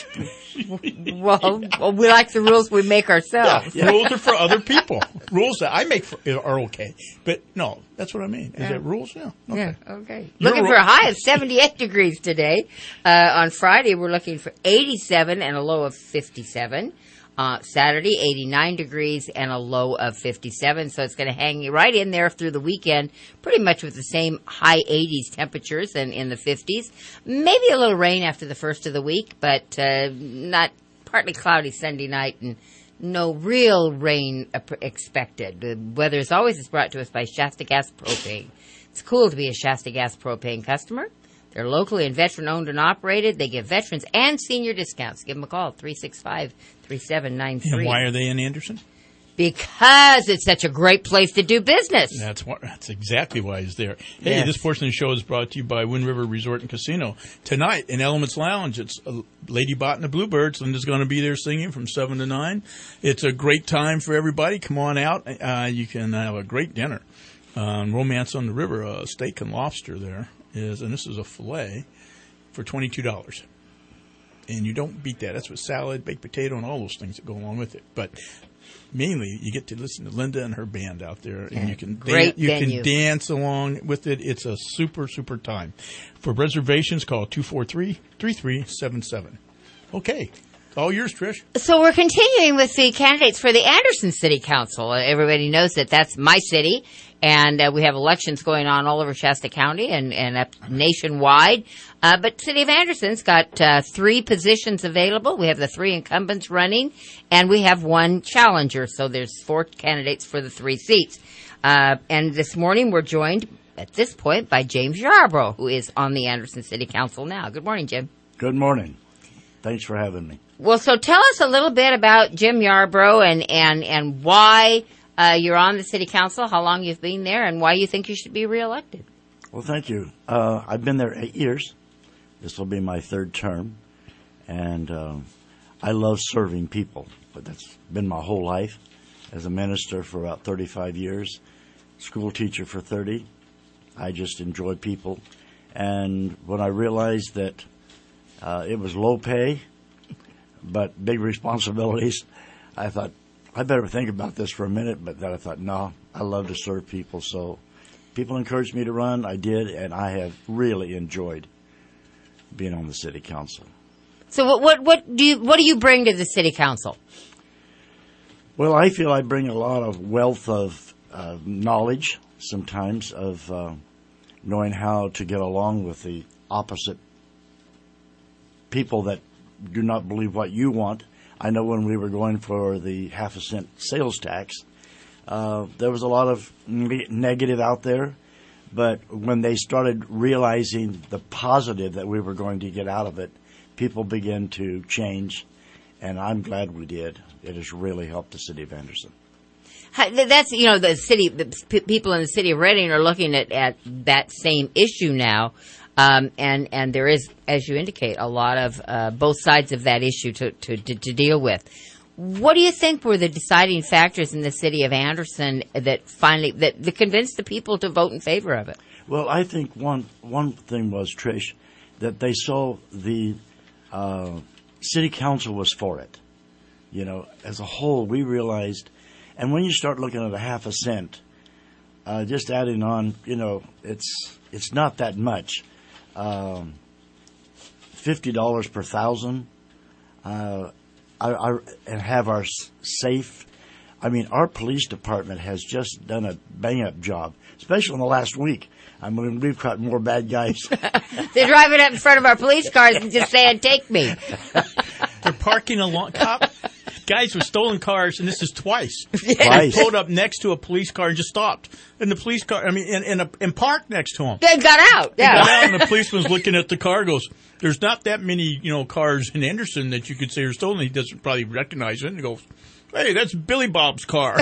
we like the rules we make ourselves. Yeah. Rules are for other people. Rules that I make are okay. But no, that's what I mean. Is that rules? Yeah. Okay. Yeah, okay. Looking for a high of 78 degrees today. On Friday, we're looking for 87 and a low of 57. Saturday, 89 degrees and a low of 57. So it's going to hang right in there through the weekend, pretty much with the same high 80s temperatures and in the 50s. Maybe a little rain after the first of the week, but not partly cloudy Sunday night and no real rain expected. The weather, as always, is brought to us by Shasta Gas Propane. It's cool to be a Shasta Gas Propane customer. They're locally and veteran-owned and operated. They give veterans and senior discounts. Give them a call, 365-3793. And why are they in Anderson? Because it's such a great place to do business. That's exactly why he's there. Hey, This portion of the show is brought to you by Wind River Resort and Casino. Tonight in Elements Lounge, it's Lady Bott and the Bluebirds. Linda's going to be there singing from 7 to 9. It's a great time for everybody. Come on out. You can have a great dinner. Romance on the River, steak and lobster there. And this is a filet for $22. And you don't beat that. That's with salad, baked potato, and all those things that go along with it. But mainly, you get to listen to Linda and her band out there, and you can dance along with it. It's a super, super time. For reservations, call 243-3377. Okay. All yours, Trish. So we're continuing with the candidates for the Anderson City Council. Everybody knows that that's my city, and we have elections going on all over Shasta County and up nationwide. But City of Anderson's got 3 positions available. We have the 3 incumbents running, and we have 1 challenger. So there's 4 candidates for the 3 seats. And this morning we're joined at this point by James Yarbrough, who is on the Anderson City Council now. Good morning, Jim. Good morning. Thanks for having me. Well, so tell us a little bit about Jim Yarbrough and why you're on the city council, how long you've been there, and why you think you should be reelected. Well, thank you. I've been there 8 years. This will be my 3rd term, and I love serving people. But that's been my whole life. As a minister for about 35 years, school teacher for 30. I just enjoy people, and when I realized that it was low pay, but big responsibilities, I thought, I better think about this for a minute, but then I thought, no, I love to serve people. So people encouraged me to run. I did, and I have really enjoyed being on the city council. So what do you bring to the city council? Well, I feel I bring a lot of wealth of knowledge, sometimes, of knowing how to get along with the opposite people that do not believe what you want. I know when we were going for the half-a-cent sales tax, there was a lot of negative out there, but when they started realizing the positive that we were going to get out of it, people began to change, and I'm glad we did. It has really helped the city of Anderson. That's, the city, people in the city of Redding are looking at that same issue now. And there is, as you indicate, a lot of both sides of that issue to deal with. What do you think were the deciding factors in the city of Anderson that finally that convinced the people to vote in favor of it? Well, I think one thing was, Trish, that they saw the city council was for it. As a whole, we realized, and when you start looking at a half a cent, just adding on, it's not that much. $50 per thousand, and have our safe. I mean, our police department has just done a bang-up job, especially in the last week. I mean, we've caught more bad guys. They're driving up in front of our police cars and just saying, "Take me." They're parking along guys with stolen cars, and this is twice. Twice. They pulled up next to a police car and just stopped. And the police car, and parked next to him. They got out. Yeah. They got out, and the policeman's looking at the car, goes, "There's not that many, cars in Anderson that you could say are stolen." He doesn't probably recognize it, and he goes, "Hey, that's Billy Bob's car."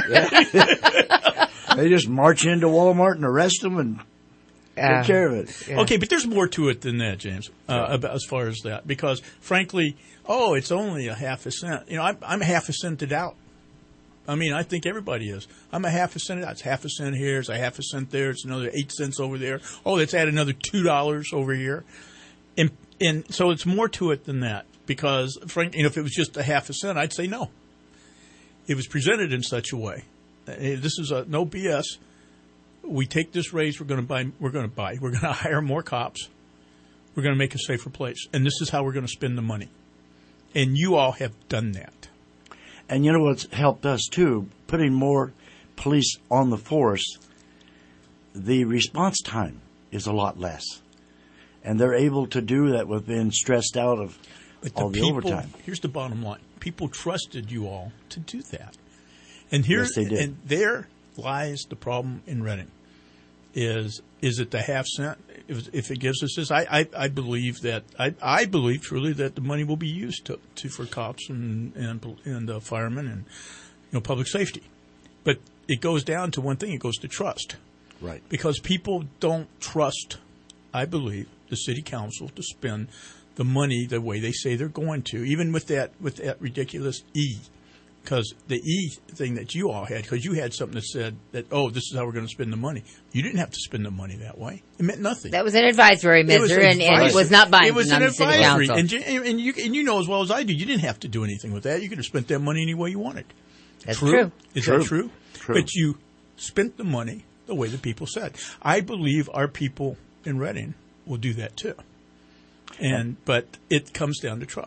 They just march into Walmart and arrest them and take care of it. Yeah. Okay, but there's more to it than that, James, about as far as that. Because, frankly, it's only a half a cent. I'm half a cent out. I mean, I think everybody is. I'm a half a cent out. It's half a cent here. It's a half a cent there. It's another 8 cents over there. Oh, let's add another $2 over here. And so it's more to it than that. Because, frankly, if it was just a half a cent, I'd say no. It was presented in such a way. This is no BS. We take this raise. We're going to hire more cops. We're going to make a safer place. And this is how we're going to spend the money. And you all have done that. And you know what's helped us, too? Putting more police on the force, the response time is a lot less. And they're able to do that with being stressed out of all the overtime. Here's the bottom line. People trusted you all to do that. And yes, they did. And there lies the problem in Redding. Is it the half cent? If it gives us this, I believe that I believe truly that the money will be used for cops and firemen and public safety. But it goes down to one thing. It goes to trust. Right. Because people don't trust, I believe, the city council to spend the money the way they say they're going to, even with that ridiculous E. Because the E thing that you all had, because you had something that said that, this is how we're going to spend the money. You didn't have to spend the money that way. It meant nothing. That was an advisory measure, and it was not binding on the city council. And you know as well as I do, you didn't have to do anything with that. You could have spent that money any way you wanted. That's true. Is that true? True. But you spent the money the way the people said. I believe our people in Redding will do that too. But it comes down to trust.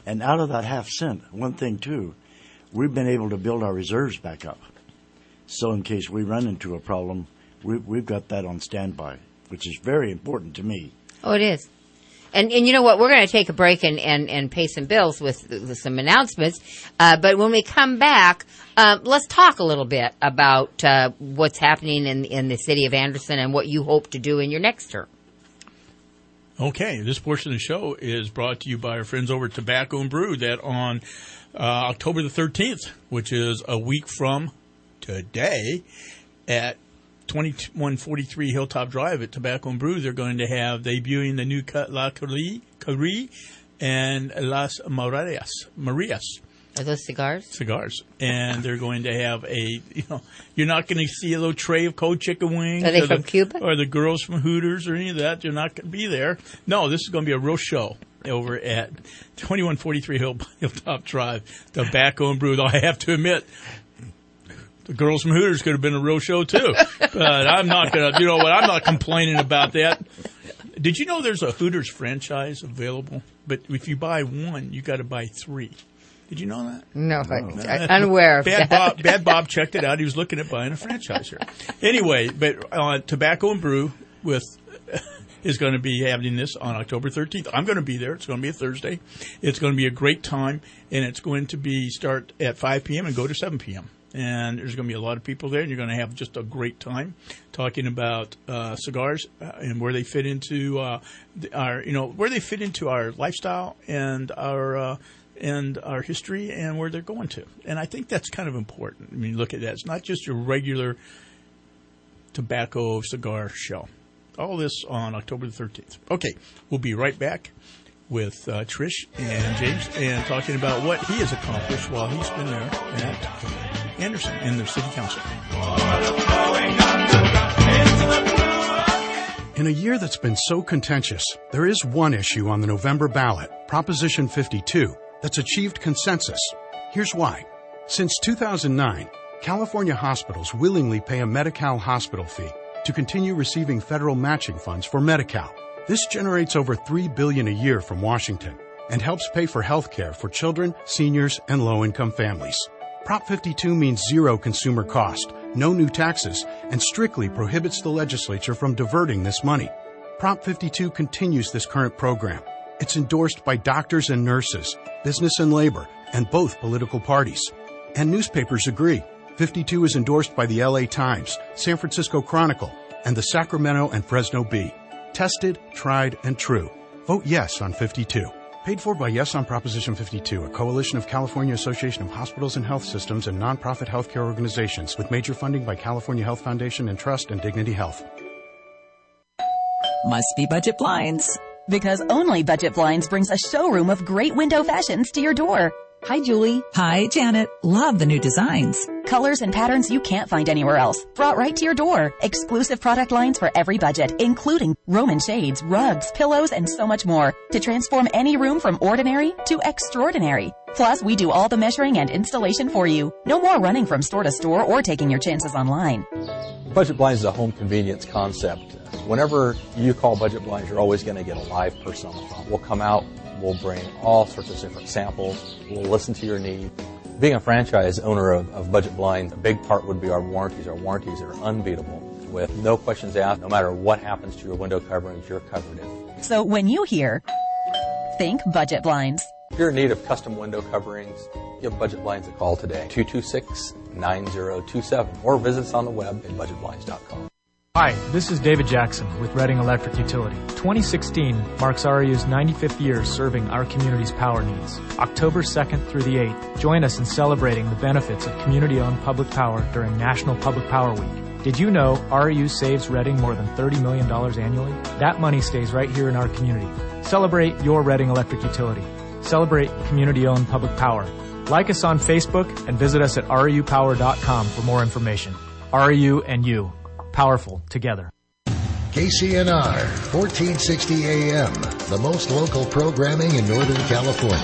And out of that half cent, one thing too, we've been able to build our reserves back up. So in case we run into a problem, we've got that on standby, which is very important to me. Oh, it is. And you know what? We're going to take a break and pay some bills with some announcements. But when we come back, let's talk a little bit about what's happening in the city of Anderson and what you hope to do in your next term. Okay, this portion of the show is brought to you by our friends over at Tobacco and Brew, that on October the 13th, which is a week from today, at 2143 Hilltop Drive at Tobacco and Brew, they're going to have debuting the new La Curie and Las Marias. Are those cigars? Cigars. And they're going to have you're not going to see a little tray of cold chicken wings. Are they from Cuba? Or the girls from Hooters or any of that. You're not going to be there. No, this is going to be a real show over at 2143 Hilltop Drive, Tobacco and Brew. Though I have to admit, the girls from Hooters could have been a real show too. But I'm not going to, I'm not complaining about that. Did you know there's a Hooters franchise available? But if you buy one, you got to buy three. Did you know that? No, I'm unaware of that. Bad Bob checked it out. He was looking at buying a franchise here. Anyway, but Tobacco and Brew is going to be having this on October 13th. I'm going to be there. It's going to be a Thursday. It's going to be a great time, and it's going to be start at 5 p.m. and go to 7 p.m. And there's going to be a lot of people there, and you're going to have just a great time talking about cigars and where they fit into our lifestyle and our history and where they're going to. And I think that's kind of important. I mean, look at that. It's not just your regular tobacco cigar show. All this on October the 13th. Okay, we'll be right back with Trish and James and talking about what he has accomplished while he's been there at Anderson in the city council. In a year that's been so contentious, there is one issue on the November ballot, Proposition 52, that's achieved consensus. Here's why. Since 2009, California hospitals willingly pay a Medi-Cal hospital fee to continue receiving federal matching funds for Medi-Cal. This generates over $3 billion a year from Washington and helps pay for health care for children, seniors, and low-income families. Prop 52 means zero consumer cost, no new taxes, and strictly prohibits the legislature from diverting this money. Prop 52 continues this current program. It's endorsed by doctors and nurses, business and labor, and both political parties. And newspapers agree. 52 is endorsed by the LA Times, San Francisco Chronicle, and the Sacramento and Fresno Bee. Tested, tried, and true. Vote yes on 52. Paid for by Yes on Proposition 52, a coalition of California Association of Hospitals and Health Systems and nonprofit healthcare organizations with major funding by California Health Foundation and Trust and Dignity Health. Must be Budget Blinds. Because only Budget Blinds brings a showroom of great window fashions to your door. Hi, Julie. Hi, Janet. Love the new designs. Colors and patterns you can't find anywhere else. Brought right to your door. Exclusive product lines for every budget, including Roman shades, rugs, pillows, and so much more to transform any room from ordinary to extraordinary. Plus, we do all the measuring and installation for you. No more running from store to store or taking your chances online. Budget Blinds is a home convenience concept. Whenever you call Budget Blinds, you're always going to get a live person on the phone. We'll come out. We'll bring all sorts of different samples. We'll listen to your need. Being a franchise owner of Budget Blinds, a big part would be our warranties. Our warranties are unbeatable. With no questions asked, no matter what happens to your window coverings, you're covered in. So when you hear, think Budget Blinds. If you're in need of custom window coverings, give Budget Blinds a call today, 226-9027, or visit us on the web at budgetblinds.com. Hi, this is David Jackson with Reading Electric Utility. 2016 marks REU's 95th year serving our community's power needs. October 2nd through the 8th, join us in celebrating the benefits of community-owned public power during National Public Power Week. Did you know REU saves Reading more than $30 million annually? That money stays right here in our community. Celebrate your Reading Electric Utility. Celebrate community-owned public power. Like us on Facebook and visit us at reupower.com for more information. REU and you. Powerful together. KCNR, 1460 AM, the most local programming in Northern California.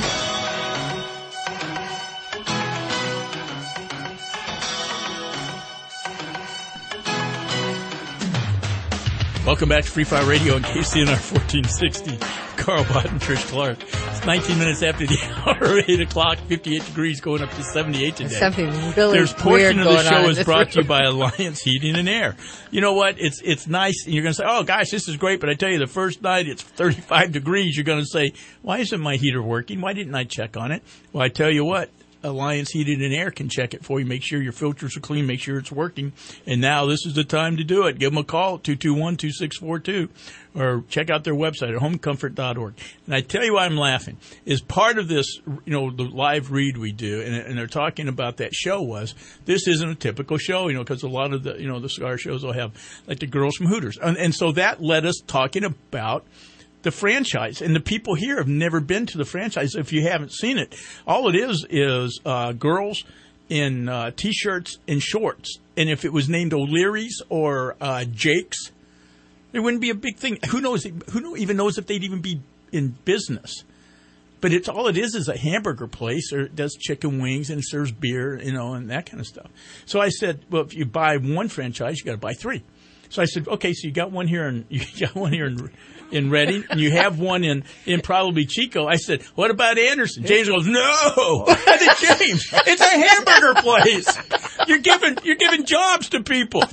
Welcome back to Free Fire Radio on KCNR 1460. Carl Bott and Trish Clark. It's 19 minutes after the hour, 8 o'clock, 58 degrees, going up to 78 today. Something really There's portion of the show is brought to you room. by Alliance Heating and Air. You know what? It's nice. And you're going to say, oh, gosh, this is great. But I tell you, the first night it's 35 degrees. You're going to say, why isn't my heater working? Why didn't I check on it? Well, I tell you what. Alliance Heating and Air can check it for you. Make sure your filters are clean. Make sure it's working. And now this is the time to do it. Give them a call at 221-2642 or check out their website at homecomfort.org. And I tell you why I'm laughing is part of this, the live read we do, and they're talking about that show this isn't a typical show, because a lot of the cigar shows will have like the girls from Hooters. And so that led us talking about the franchise, and the people here have never been to the franchise. If you haven't seen it, all it is girls in T-shirts and shorts. And if it was named O'Leary's or Jake's, it wouldn't be a big thing. Who knows? Who even knows if they'd even be in business? But it's all it is a hamburger place, or it does chicken wings and it serves beer, and that kind of stuff. So I said, well, if you buy one franchise, you got to buy three. So I said, okay, so you got one here, in Reading, and you have one in probably Chico. I said, what about Anderson? James goes, no! I said, James, it's a hamburger place. You're giving jobs to people.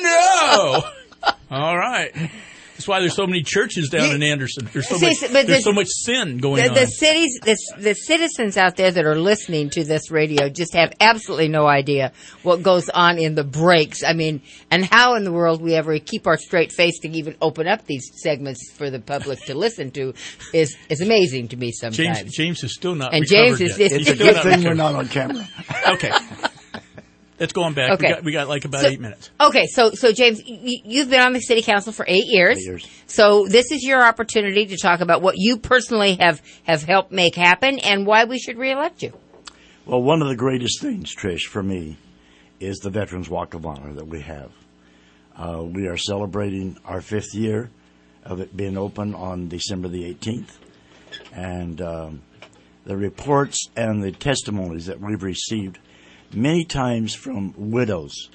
No! All right. That's why there's so many churches down in Anderson. There's so much sin going on. The citizens out there that are listening to this radio just have absolutely no idea what goes on in the breaks. I mean, and how in the world we ever keep our straight face to even open up these segments for the public to listen to is amazing to me sometimes. James is still not and recovered James yet. It's a good thing we're not on camera. Okay. Let's go on back. Okay. We got like about 8 minutes. Okay, so James, you've been on the city council for 8 years. 8 years. So this is your opportunity to talk about what you personally have helped make happen and why we should reelect you. Well, one of the greatest things, Trish, for me, is the Veterans Walk of Honor that we have. We are celebrating our 5th year of it being open on December the 18th. And the reports and the testimonies that we've received many times from widows.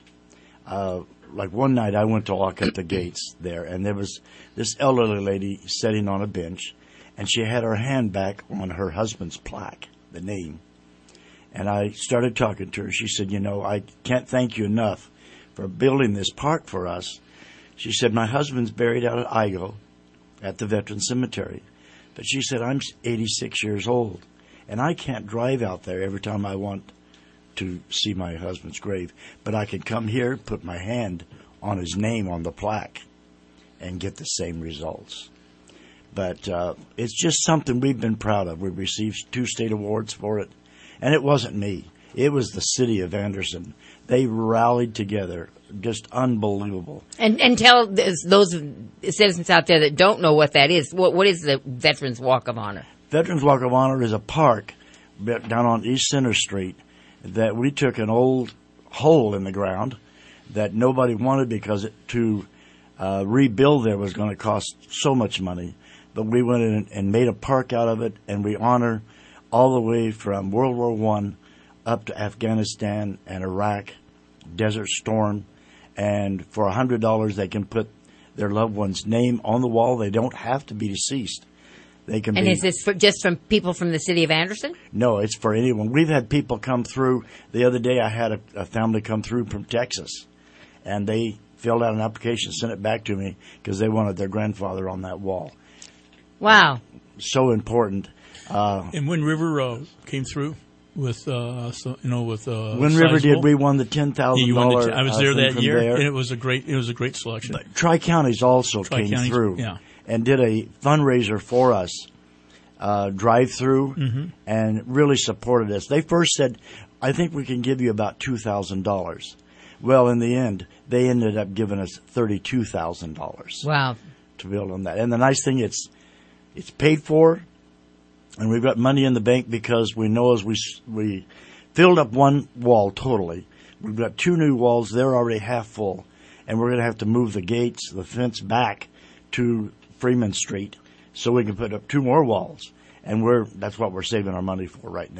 Like one night I went to walk up the gates there, and there was this elderly lady sitting on a bench, and she had her hand back on her husband's plaque, the name. And I started talking to her. She said, I can't thank you enough for building this park for us. She said, my husband's buried out at Igo at the Veterans Cemetery. But she said, I'm 86 years old, and I can't drive out there every time I want to see my husband's grave, but I can come here, put my hand on his name on the plaque, and get the same results. But it's just something we've been proud of. We received 2 state awards for it, and it wasn't me. It was the city of Anderson. They rallied together, just unbelievable. And tell those citizens out there that don't know what that is. What is the Veterans Walk of Honor? Veterans Walk of Honor is a park down on East Center Street that we took an old hole in the ground that nobody wanted because to rebuild there was going to cost so much money. But we went in and made a park out of it, and we honor all the way from World War I up to Afghanistan and Iraq, Desert Storm. And for $100, they can put their loved one's name on the wall. They don't have to be deceased. They can. And is this just from people from the city of Anderson? No, it's for anyone. We've had people come through. The other day I had a family come through from Texas, and they filled out an application, sent it back to me because they wanted their grandfather on that wall. Wow. So important. And Wind River came through with Wind River did. We won the $10,000. I was there that year, there. and it was a great selection. But Tri-Counties also came through and did a fundraiser for us, drive-through, and really supported us. They first said, I think we can give you about $2,000. Well, in the end, they ended up giving us $32,000. Wow. To build on that. And the nice thing, it's paid for, and we've got money in the bank because we know as we filled up one wall totally. We've got 2 new walls. They're already half full. And we're going to have to move the gates, the fence back to Freeman Street so we can put up 2 more walls. And that's what we're saving our money for right now.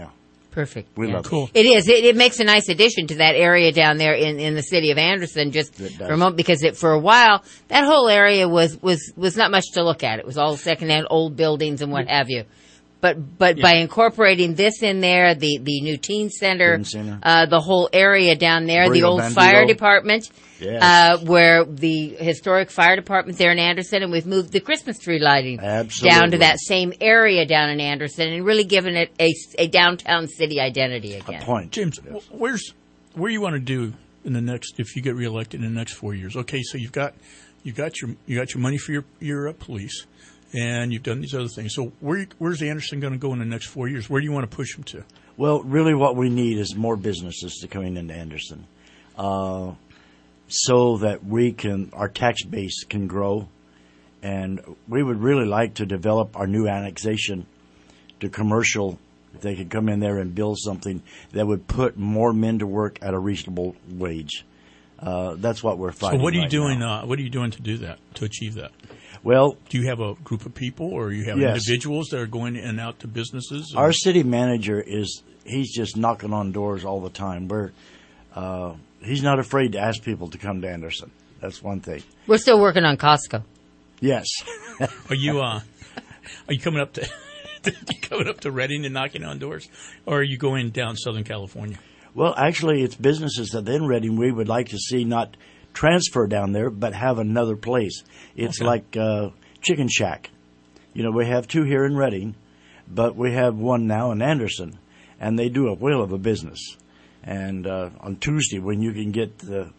Perfect. We love Cool. It is. It makes a nice addition to that area down there in the city of Anderson, just remote, because for a while, that whole area was not much to look at. It was all secondhand old buildings and what have you. But by incorporating this in there, the new teen center, the whole area down there, the old fire department, where the historic fire department there in Anderson, and we've moved the Christmas tree lighting down to that same area down in Anderson, and really given it a downtown city identity again. A point. James, where you want to do in the next, if you get reelected in the next 4 years? Okay, so you got your money for your police. And you've done these other things. So where's Anderson going to go in the next 4 years? Where do you want to push him to? Well, really what we need is more businesses to come into Anderson so that our tax base can grow. And we would really like to develop our new annexation to commercial. If they could come in there and build something that would put more men to work at a reasonable wage. That's what we're fighting. So what are you doing? now. What are you doing to do that, to achieve that? Well, do you have a group of people, or you have individuals that are going in and out to businesses? Our city manager he's just knocking on doors all the time. He's not afraid to ask people to come to Anderson. That's one thing. We're still working on Costco. Yes. Are you coming up to Redding and knocking on doors, or are you going down Southern California? Well, actually, it's businesses that in Redding we would like to see not transfer down there, but have another place. It's like Chicken Shack. We have two here in Redding, but we have one now in Anderson, and they do a whale of a business. And on Tuesday, when you can get the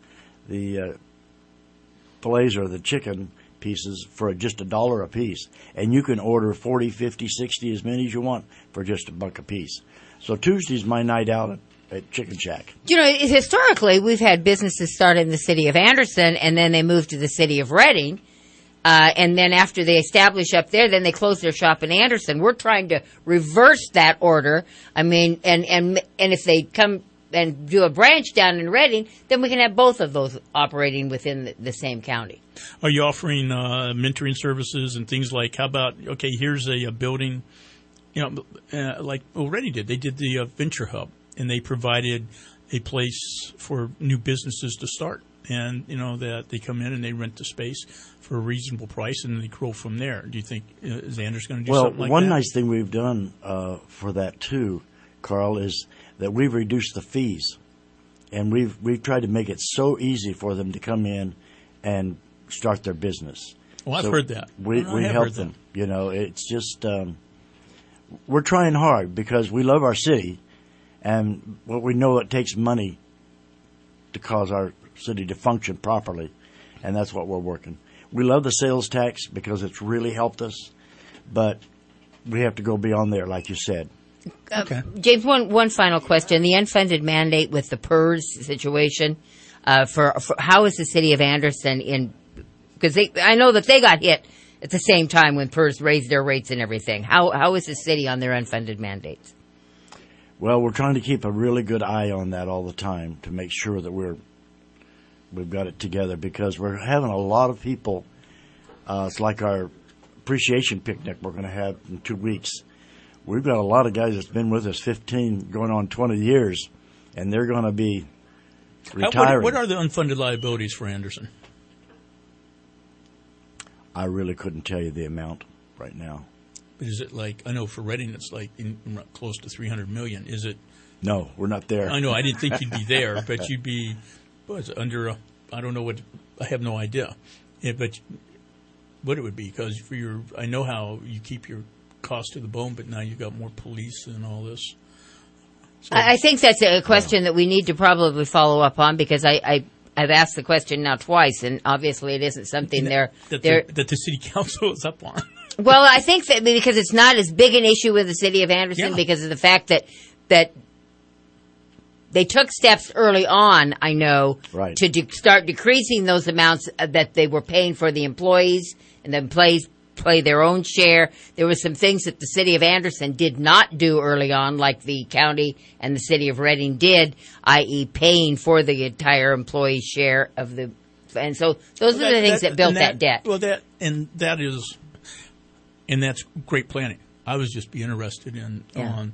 fillets or the chicken pieces for just $1 a piece, and you can order 40, 50, 60, as many as you want for just $1 a piece. So Tuesday's my night out at Chicken Shack. Historically, we've had businesses start in the city of Anderson, and then they move to the city of Redding. And then after they establish up there, then they close their shop in Anderson. We're trying to reverse that order. I mean, and if they come and do a branch down in Redding, then we can have both of those operating within the same county. Are you offering mentoring services and things like, how about, here's a building, like Redding did. They did the Venture Hub. And they provided a place for new businesses to start. And, that they come in and they rent the space for a reasonable price and they grow from there. Do you think, is Anders going to do something like that? Well, one nice thing we've done for that, too, Carl, is that we've reduced the fees. And we've tried to make it so easy for them to come in and start their business. Well, I've heard that. We help them. It's just we're trying hard because we love our city. And we know it takes money to cause our city to function properly, and that's what we're working. We love the sales tax because it's really helped us, but we have to go beyond there, like you said. James, one final question. The unfunded mandate with the PERS situation, for how is the city of Anderson in, because I know that they got hit at the same time when PERS raised their rates and everything. How is the city on their unfunded mandates? Well, we're trying to keep a really good eye on that all the time to make sure that we've got it together, because we're having a lot of people. It's like our appreciation picnic we're going to have in 2 weeks. We've got a lot of guys that's been with us 15, going on 20 years, and they're going to be retiring. What are the unfunded liabilities for Anderson? I really couldn't tell you the amount right now. But is it like, I know for Redding it's like close to $300 million. Is it? No, we're not there. I know, I didn't think you'd be there, but you'd be under, I don't know what, I have no idea. Yeah, but what it would be, because I know how you keep your cost to the bone, but now you've got more police and all this. So, I think that's a question that we need to probably follow up on, because I've asked the question now twice, and obviously it isn't something that the city council is up on. Well, I think that because it's not as big an issue with the city of Anderson because of the fact that they took steps early on, I know, to start decreasing those amounts that they were paying for the employees, and then play their own share. There were some things that the city of Anderson did not do early on, like the county and the city of Redding did, i.e. paying for the entire employee share of the. And so those are the things that built that debt. Well, that's great planning. I was just be interested in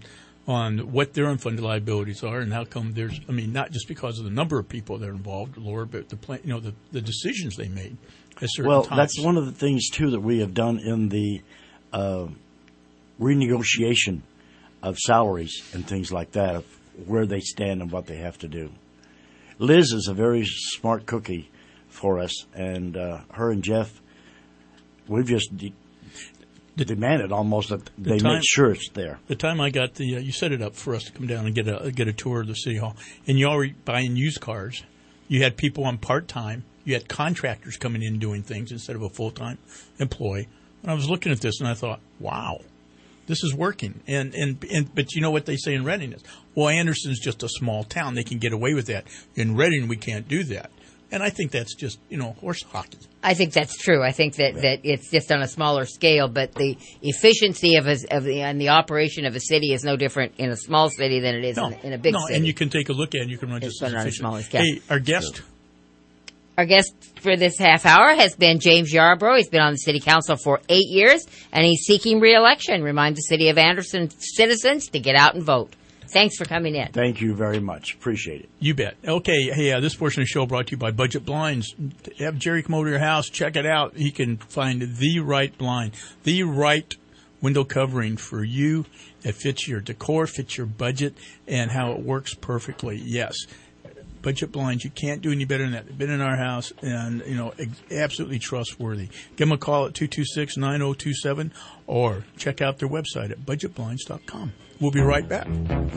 on what their unfunded liabilities are and how come there's, I mean, not just because of the number of people that are involved, Laura, but the decisions they made at certain times. Well, that's one of the things, too, that we have done in the renegotiation of salaries and things like that, of where they stand and what they have to do. Liz is a very smart cookie for us, and her and Jeff, we've just demanded almost that they make sure it's there. The time I got you set it up for us to come down and get a tour of the City Hall, and you all were buying used cars. You had people on part-time. You had contractors coming in doing things instead of a full-time employee. And I was looking at this, and I thought, wow, this is working. But you know what they say in Reading is, well, Anderson's just a small town. They can get away with that. In Reading, we can't do that. And I think that's just, horse hockey. I think that's true. I think that it's just on a smaller scale, but the efficiency and the operation of a city is no different in a small city than it is in a big city. And you can take a look at it and you can run just as efficient. On a smaller scale. Hey, our guest. Our guest for this half hour has been James Yarbrough. He's been on the City Council for 8 years, and he's seeking re-election. Remind the City of Anderson citizens to get out and vote. Thanks for coming in. Thank you very much. Appreciate it. You bet. Okay, hey, this portion of the show brought to you by Budget Blinds. Have Jerry come over to your house. Check it out. He can find the right blind, the right window covering for you that fits your decor, fits your budget, and how it works perfectly. Yes. Budget Blinds, you can't do any better than that. They've been in our house and, absolutely trustworthy. Give them a call at 226-9027 or check out their website at budgetblinds.com. We'll be right back.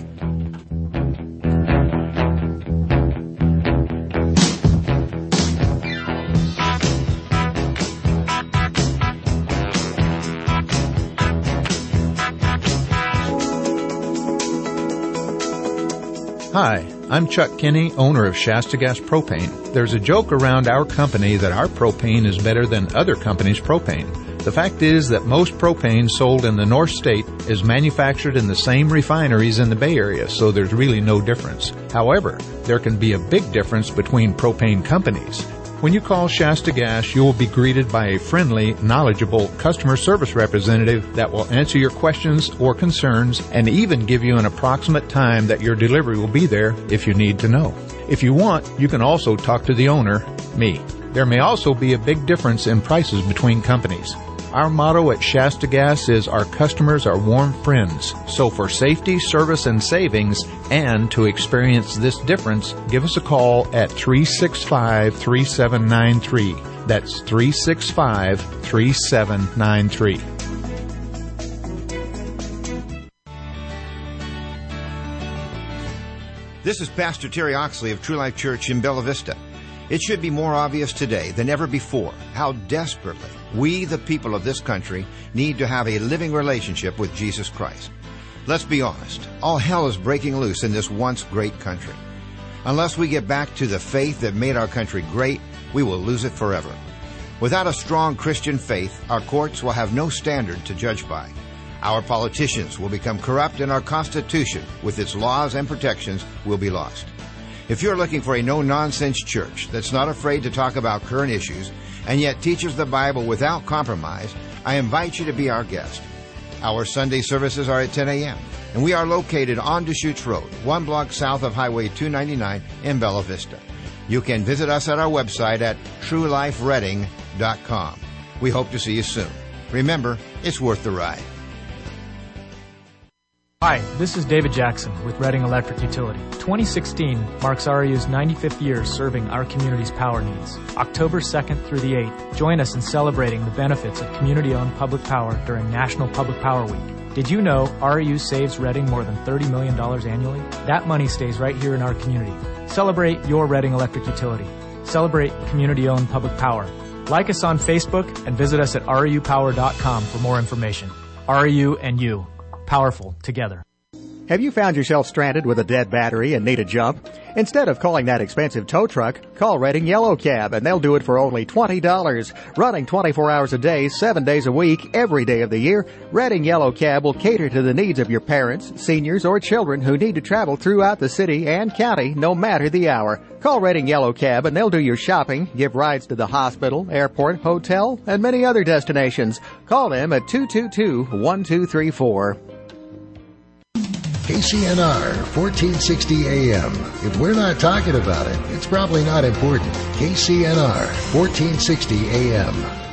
Hi, I'm Chuck Kinney, owner of Shasta Gas Propane. There's a joke around our company that our propane is better than other companies' propane. The fact is that most propane sold in the North State is manufactured in the same refineries in the Bay Area, so there's really no difference. However, there can be a big difference between propane companies. When you call Shasta Gas, you will be greeted by a friendly, knowledgeable customer service representative that will answer your questions or concerns and even give you an approximate time that your delivery will be there if you need to know. If you want, you can also talk to the owner, me. There may also be a big difference in prices between companies. Our motto at Shasta Gas is our customers are warm friends. So for safety, service, and savings, and to experience this difference, give us a call at 365-3793. That's 365-3793. This is Pastor Terry Oxley of True Life Church in Bella Vista. It should be more obvious today than ever before how desperately we, the people of this country, need to have a living relationship with Jesus Christ. Let's be honest, all hell is breaking loose in this once great country. Unless we get back to the faith that made our country great, we will lose it forever. Without a strong Christian faith, our courts will have no standard to judge by. Our politicians will become corrupt, and our Constitution, with its laws and protections, will be lost. If you're looking for a no-nonsense church that's not afraid to talk about current issues and yet teaches the Bible without compromise, I invite you to be our guest. Our Sunday services are at 10 a.m., and we are located on Deschutes Road, 1 block south of Highway 299 in Bella Vista. You can visit us at our website at truelifereading.com. We hope to see you soon. Remember, it's worth the ride. Hi, this is David Jackson with Reading Electric Utility. 2016 marks REU's 95th year serving our community's power needs. October 2nd through the 8th, join us in celebrating the benefits of community-owned public power during National Public Power Week. Did you know REU saves Reading more than $30 million annually? That money stays right here in our community. Celebrate your Reading Electric Utility. Celebrate community-owned public power. Like us on Facebook and visit us at reupower.com for more information. REU and you. Powerful together. Have you found yourself stranded with a dead battery and need a jump? Instead of calling that expensive tow truck, call Reading Yellow Cab and they'll do it for only $20. Running 24 hours a day, 7 days a week, every day of the year, Reading Yellow Cab will cater to the needs of your parents, seniors, or children who need to travel throughout the city and county no matter the hour. Call Reading Yellow Cab and they'll do your shopping, give rides to the hospital, airport, hotel, and many other destinations. Call them at 222-1234. KCNR 1460 AM. If we're not talking about it, it's probably not important. KCNR 1460 AM.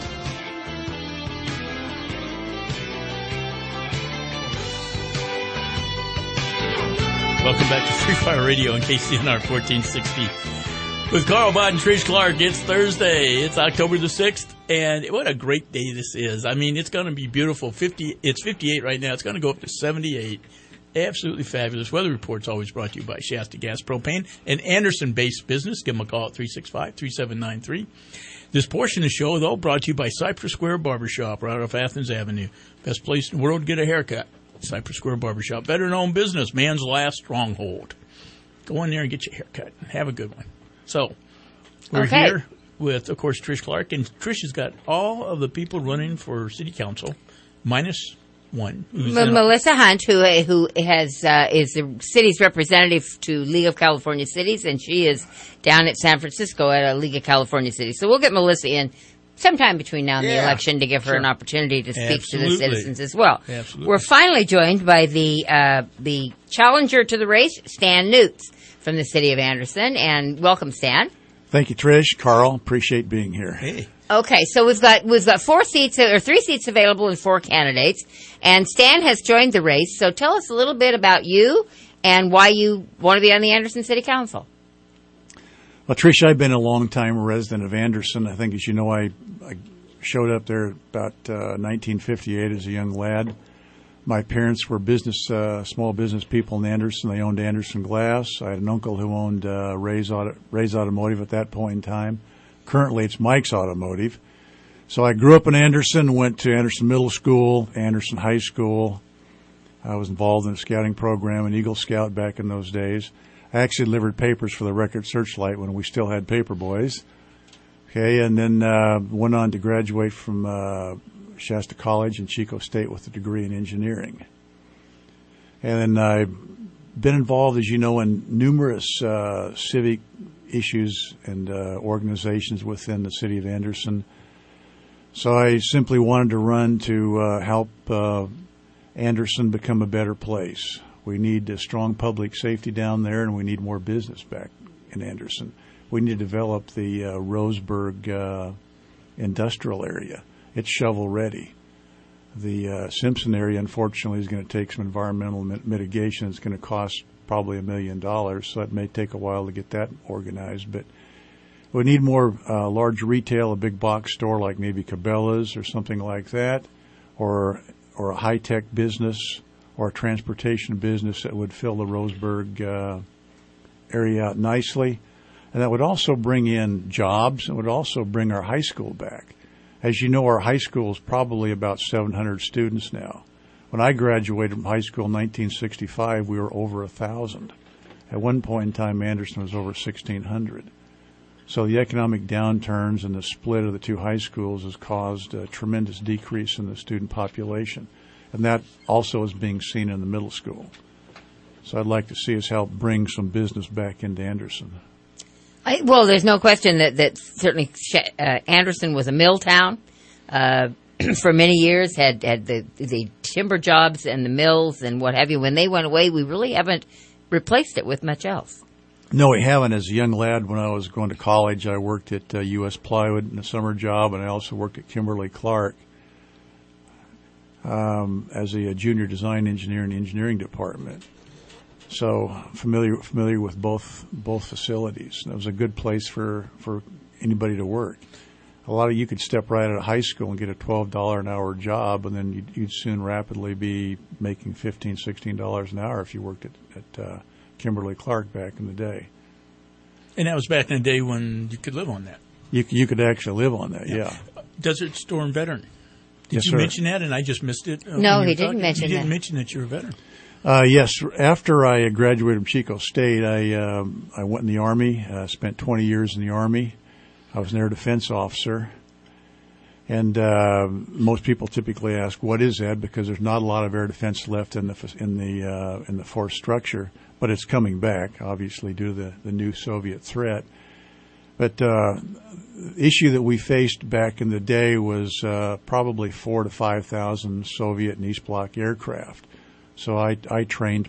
Welcome back to Free Fire Radio on KCNR 1460. With Carl Bott and Trish Clark, it's Thursday. It's October the 6th, and what a great day this is. I mean, it's going to be beautiful. It's 58 right now. It's going to go up to 78. Absolutely fabulous. Weather Report's always brought to you by Shasta Gas Propane, an Anderson-based business. Give them a call at 365-3793. This portion of the show, though, brought to you by Cypress Square Barbershop right off Athens Avenue. Best place in the world to get a haircut. Cypress Square Barbershop. Better-known business, man's last stronghold. Go in there and get your haircut. Have a good one. So, we're here with, of course, Trish Clark. And Trish has got all of the people running for city council, minus one. Melissa Hunt, who has is the city's representative to League of California Cities, and she is down at San Francisco at a League of California Cities. So we'll get Melissa in sometime between now and the election to give her an opportunity to speak to the citizens as well. Absolutely. We're finally joined by the challenger to the race, Stan Newts, from the city of Anderson. And welcome, Stan. Thank you, Trish. Carl, appreciate being here. Hey. Okay, so we've got 4 seats or 3 seats available and 4 candidates, and Stan has joined the race. So tell us a little bit about you and why you want to be on the Anderson City Council. Well, Trish, I've been a long-time resident of Anderson. I think, as you know, I showed up there about 1958 as a young lad. My parents were small business people in Anderson. They owned Anderson Glass. I had an uncle who owned Ray's Automotive at that point in time. Currently, it's Mike's Automotive. So I grew up in Anderson, went to Anderson Middle School, Anderson High School. I was involved in the scouting program, an Eagle Scout back in those days. I actually delivered papers for the Record Searchlight when we still had paper boys. Okay, and then went on to graduate from Shasta College and Chico State with a degree in engineering. And then I've been involved, as you know, in numerous civic issues and organizations within the city of Anderson. So I simply wanted to run to help Anderson become a better place. We need a strong public safety down there, and we need more business back in Anderson. We need to develop the Roseburg industrial area. It's shovel ready. The Simpson area, unfortunately, is going to take some environmental mitigation. It's going to cost probably $1 million, so it may take a while to get that organized. But we need more large retail, a big box store like maybe Cabela's or something like that, or a high-tech business or a transportation business that would fill the Roseburg area out nicely. And that would also bring in jobs and would also bring our high school back. As you know, our high school is probably about 700 students now. When I graduated from high school in 1965, we were over 1,000. At one point in time, Anderson was over 1,600. So the economic downturns and the split of the two high schools has caused a tremendous decrease in the student population. And that also is being seen in the middle school. So I'd like to see us help bring some business back into Anderson. Well, there's no question that certainly Anderson was a mill town for many years, had the timber jobs and the mills and what have you. When they went away, we really haven't replaced it with much else. No, we haven't. As a young lad, when I was going to college, I worked at U.S. Plywood in a summer job, and I also worked at Kimberly Clark as a junior design engineer in the engineering department. So familiar with both facilities. And it was a good place for anybody to work. You could step right out of high school and get a $12 an hour job, and then you'd soon rapidly be making $15, $16 an hour if you worked at Kimberly Clark back in the day. And that was back in the day when you could live on that. You could actually live on that, yeah. Desert Storm veteran. Did Yes, you sir. mention that and I just missed it? No, when you he were didn't talking? mention You didn't that. mention that you're a veteran. Yes. After I graduated from Chico State, I went in the Army, spent 20 years in the Army. I was an air defense officer. And most people typically ask, what is that? Because there's not a lot of air defense left in the force structure, but it's coming back, obviously, due to the new Soviet threat. But the issue that we faced back in the day was probably 4,000 to 5,000 Soviet and East Bloc aircraft. So I trained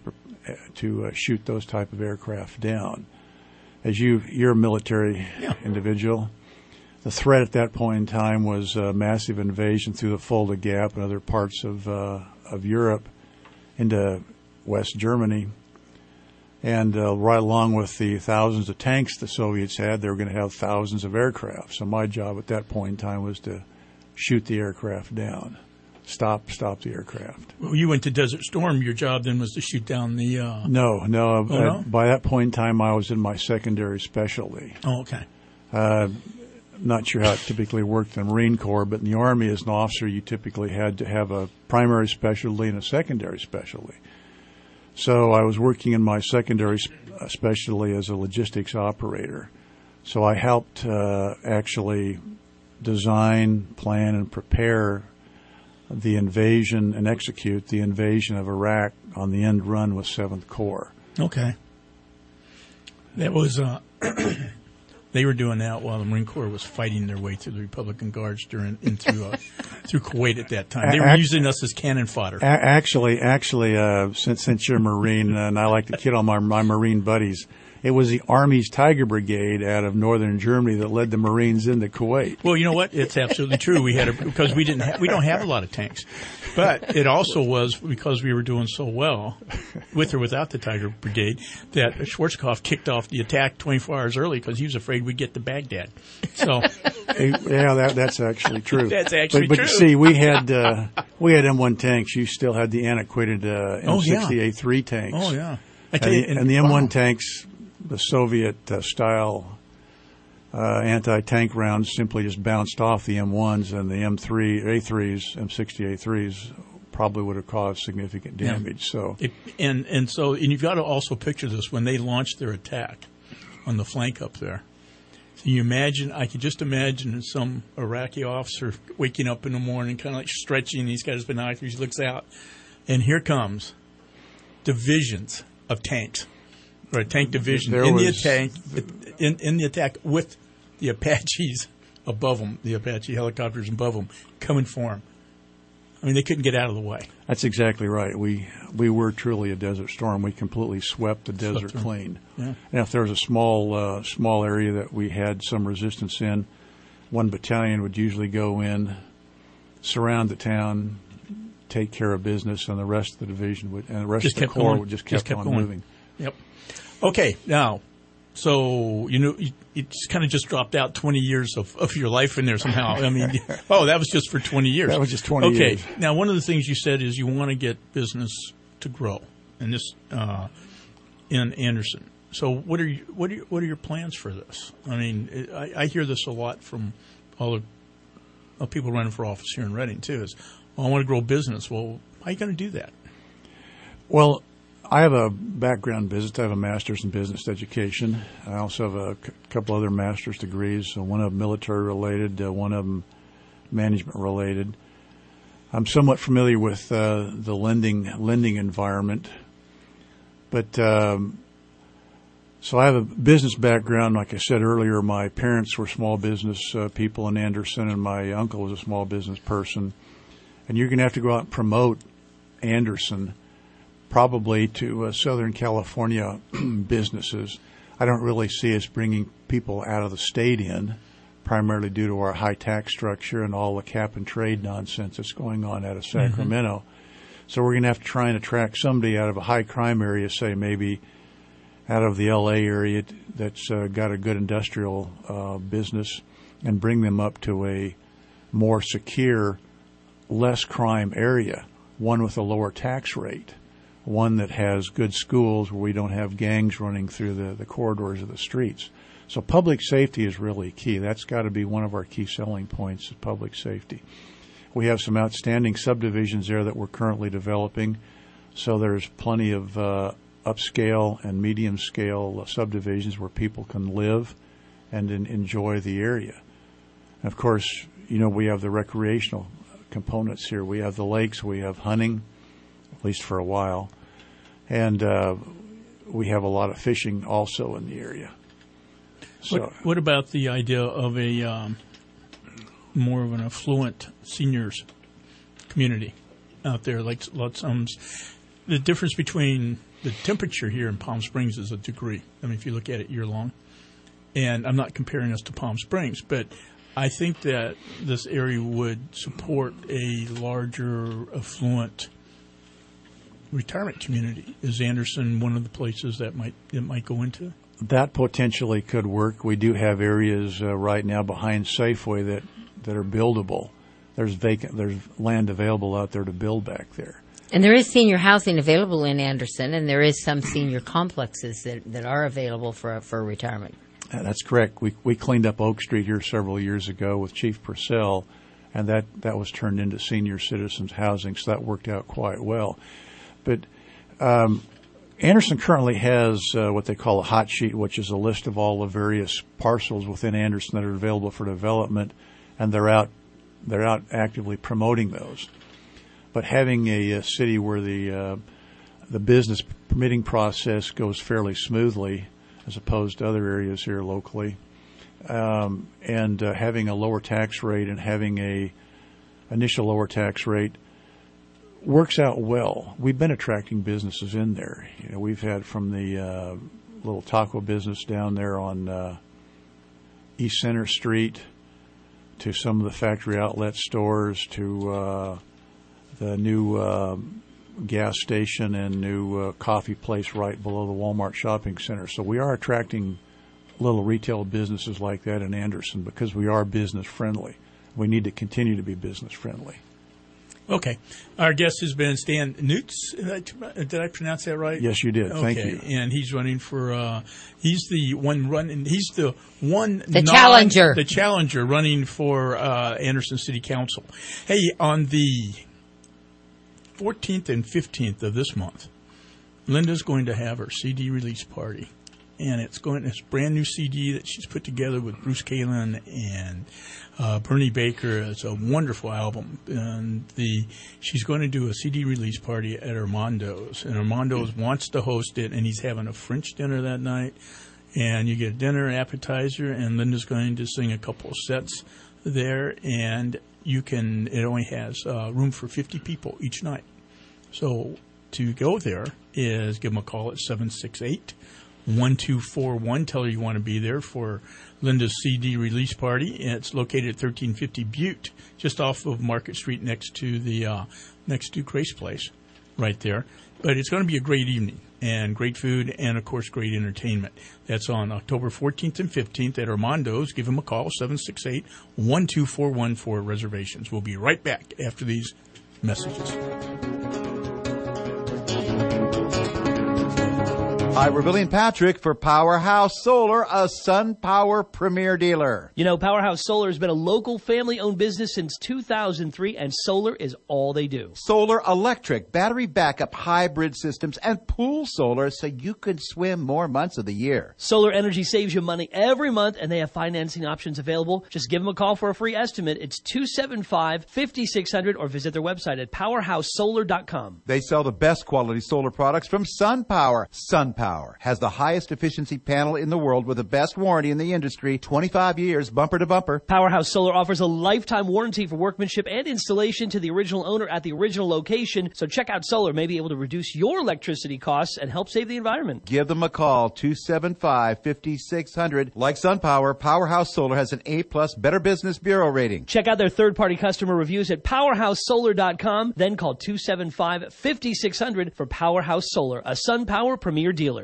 to shoot those type of aircraft down. As you're a military individual, the threat at that point in time was massive invasion through the Fulda Gap and other parts of Europe into West Germany. And right along with the thousands of tanks the Soviets had, they were going to have thousands of aircraft. So my job at that point in time was to shoot the aircraft down, stop the aircraft. Well, you went to Desert Storm. Your job then was to shoot down the... No. By that point in time, I was in my secondary specialty. Oh, okay. Not sure how it typically worked in the Marine Corps, but in the Army as an officer, you typically had to have a primary specialty and a secondary specialty. So I was working in my secondary specialty as a logistics operator. So I helped actually design, plan, and prepare the invasion and execute the invasion of Iraq on the end run with 7th Corps. Okay. That was... They were doing that while the Marine Corps was fighting their way through the Republican Guards through Kuwait at that time. They were using us as cannon fodder. Actually, since you're a Marine, and I like to kid on my Marine buddies, it was the Army's Tiger Brigade out of northern Germany that led the Marines into Kuwait. Well, you know what? It's absolutely true. We had because we don't have a lot of tanks, but it also was because we were doing so well, with or without the Tiger Brigade, that Schwarzkopf kicked off the attack 24 hours early because he was afraid we'd get to Baghdad. So, yeah, that's actually true. That's actually true. But you see, we had M1 tanks. You still had the antiquated M60A3 tanks. Oh yeah, and the M1 tanks. The Soviet-style anti-tank rounds simply just bounced off the M1s, and the M60A3s probably would have caused significant damage. Yeah. So you've got to also picture this when they launched their attack on the flank up there. So you imagine, I could just imagine some Iraqi officer waking up in the morning, kind of like stretching. He's got his binoculars, he looks out, and here comes divisions of tanks. Or a tank division in the attack with the Apaches above them, the Apache helicopters above them, coming for them. I mean, they couldn't get out of the way. That's exactly right. We were truly a Desert Storm. We completely swept the desert clean. Yeah. And if there was a small area that we had some resistance in, one battalion would usually go in, surround the town, take care of business, and the rest of the division would, and the rest of the Corps would just kept on moving. Yep. Okay, now, so, you just kind of just dropped out 20 years of your life in there somehow. I mean, that was just for 20 years. That was just 20 years. Okay, now one of the things you said is you want to get business to grow, and this in Anderson. So what are your plans for this? I mean, I hear this a lot from all the people running for office here in Reading too. Is, I want to grow business. Well, how are you going to do that? Well, I have a background in business. I have a master's in business education. I also have a couple other master's degrees, one of them military related, one of them management related. I'm somewhat familiar with the lending environment, but so I have a business background. Like I said earlier, my parents were small business people in Anderson, and my uncle was a small business person. And you're going to have to go out and promote Anderson probably to Southern California businesses. I don't really see us bringing people out of the state in, primarily due to our high tax structure and all the cap and trade nonsense that's going on out of Sacramento. Mm-hmm. So we're going to have to try and attract somebody out of a high crime area, say maybe out of the L.A. area that's got a good industrial business, and bring them up to a more secure, less crime area, one with a lower tax rate, one that has good schools where we don't have gangs running through the corridors of the streets. So public safety is really key. That's got to be one of our key selling points, is public safety. We have some outstanding subdivisions there that we're currently developing. So there's plenty of upscale and medium scale subdivisions where people can live and enjoy the area. And of course, we have the recreational components here. We have the lakes, we have hunting, at least for a while, and we have a lot of fishing also in the area. So, what about the idea of a more of an affluent seniors community out there, like the difference between the temperature here in Palm Springs is a degree. I mean, if you look at it year long. And I'm not comparing us to Palm Springs, but I think that this area would support a larger, affluent retirement community. Is Anderson one of the places that it might go into? That potentially could work. We do have areas right now behind Safeway that are buildable. There's land available out there to build back there. And there is senior housing available in Anderson, and there is some senior complexes that are available for retirement. That's correct. We cleaned up Oak Street here several years ago with Chief Purcell, and that was turned into senior citizens housing, so that worked out quite well. But Anderson currently has what they call a hot sheet, which is a list of all the various parcels within Anderson that are available for development, and they're out actively promoting those. But having a city where the business permitting process goes fairly smoothly, as opposed to other areas here locally, and having a lower tax rate and having a initial lower tax rate works out well. We've been attracting businesses in there. You know, we've had from the little taco business down there on East Center Street to some of the factory outlet stores to the new gas station and new coffee place right below the Walmart shopping center. So we are attracting little retail businesses like that in Anderson because we are business friendly. We need to continue to be business friendly. Okay. Our guest has been Stan Newts. Did I pronounce that right? Yes, you did. Okay. Thank you. And he's running for, he's the challenger. The challenger running for Anderson City Council. Hey, on the 14th and 15th of this month, Linda's going to have her CD release party. And it's a brand new CD that she's put together with Bruce Kalin and Bernie Baker. It's a wonderful album. And she's going to do a CD release party at Armando's. And Armando's wants to host it, and he's having a French dinner that night. And you get a dinner, appetizer, and Linda's going to sing a couple of sets there. And it only has room for 50 people each night. So to go there is give them a call at 768-1241. Tell her you want to be there for Linda's CD release party. It's located at 1350 Butte, just off of Market Street next to Grace Place right there. But it's going to be a great evening and great food and, of course, great entertainment. That's on October 14th and 15th at Armando's. Give them a call, 768-1241 for reservations. We'll be right back after these messages. Hi, we're Billy and Patrick for Powerhouse Solar, a SunPower premier dealer. You know, Powerhouse Solar has been a local family-owned business since 2003, and solar is all they do. Solar, electric, battery backup, hybrid systems, and pool solar so you can swim more months of the year. Solar energy saves you money every month, and they have financing options available. Just give them a call for a free estimate. It's 275-5600, or visit their website at powerhousesolar.com. They sell the best quality solar products from SunPower. SunPower has the highest efficiency panel in the world with the best warranty in the industry, 25 years, bumper to bumper. Powerhouse Solar offers a lifetime warranty for workmanship and installation to the original owner at the original location. So check out Solar, may be able to reduce your electricity costs and help save the environment. Give them a call, 275-5600. Like SunPower, Powerhouse Solar has an A-plus Better Business Bureau rating. Check out their third-party customer reviews at powerhousesolar.com. Then call 275-5600 for Powerhouse Solar, a SunPower premier dealer.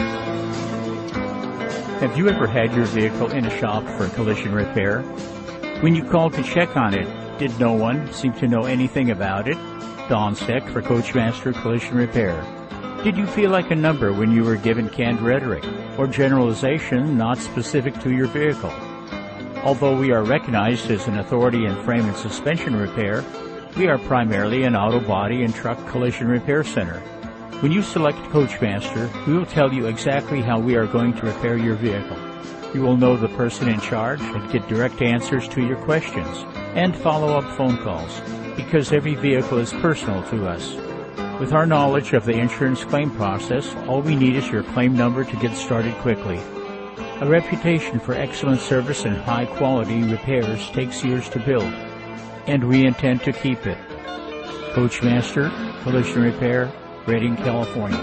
Have you ever had your vehicle in a shop for collision repair? When you called to check on it, did no one seem to know anything about it? Don Steck for Coachmaster Collision Repair. Did you feel like a number when you were given canned rhetoric or generalization not specific to your vehicle? Although we are recognized as an authority in frame and suspension repair, we are primarily an auto body and truck collision repair center. When you select Coachmaster, we will tell you exactly how we are going to repair your vehicle. You will know the person in charge and get direct answers to your questions and follow-up phone calls because every vehicle is personal to us. With our knowledge of the insurance claim process, all we need is your claim number to get started quickly. A reputation for excellent service and high-quality repairs takes years to build, and we intend to keep it. Coachmaster Collision Repair, Redding, California.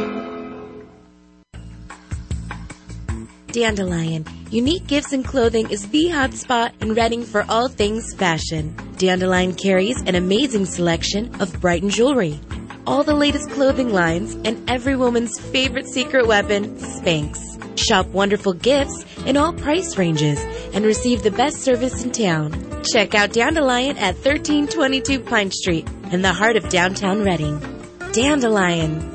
Dandelion. Unique Gifts and Clothing is the hot spot in Redding for all things fashion. Dandelion carries an amazing selection of Brighton jewelry, all the latest clothing lines, and every woman's favorite secret weapon, Spanx. Shop wonderful gifts in all price ranges and receive the best service in town. Check out Dandelion at 1322 Pine Street in the heart of downtown Redding. Dandelion.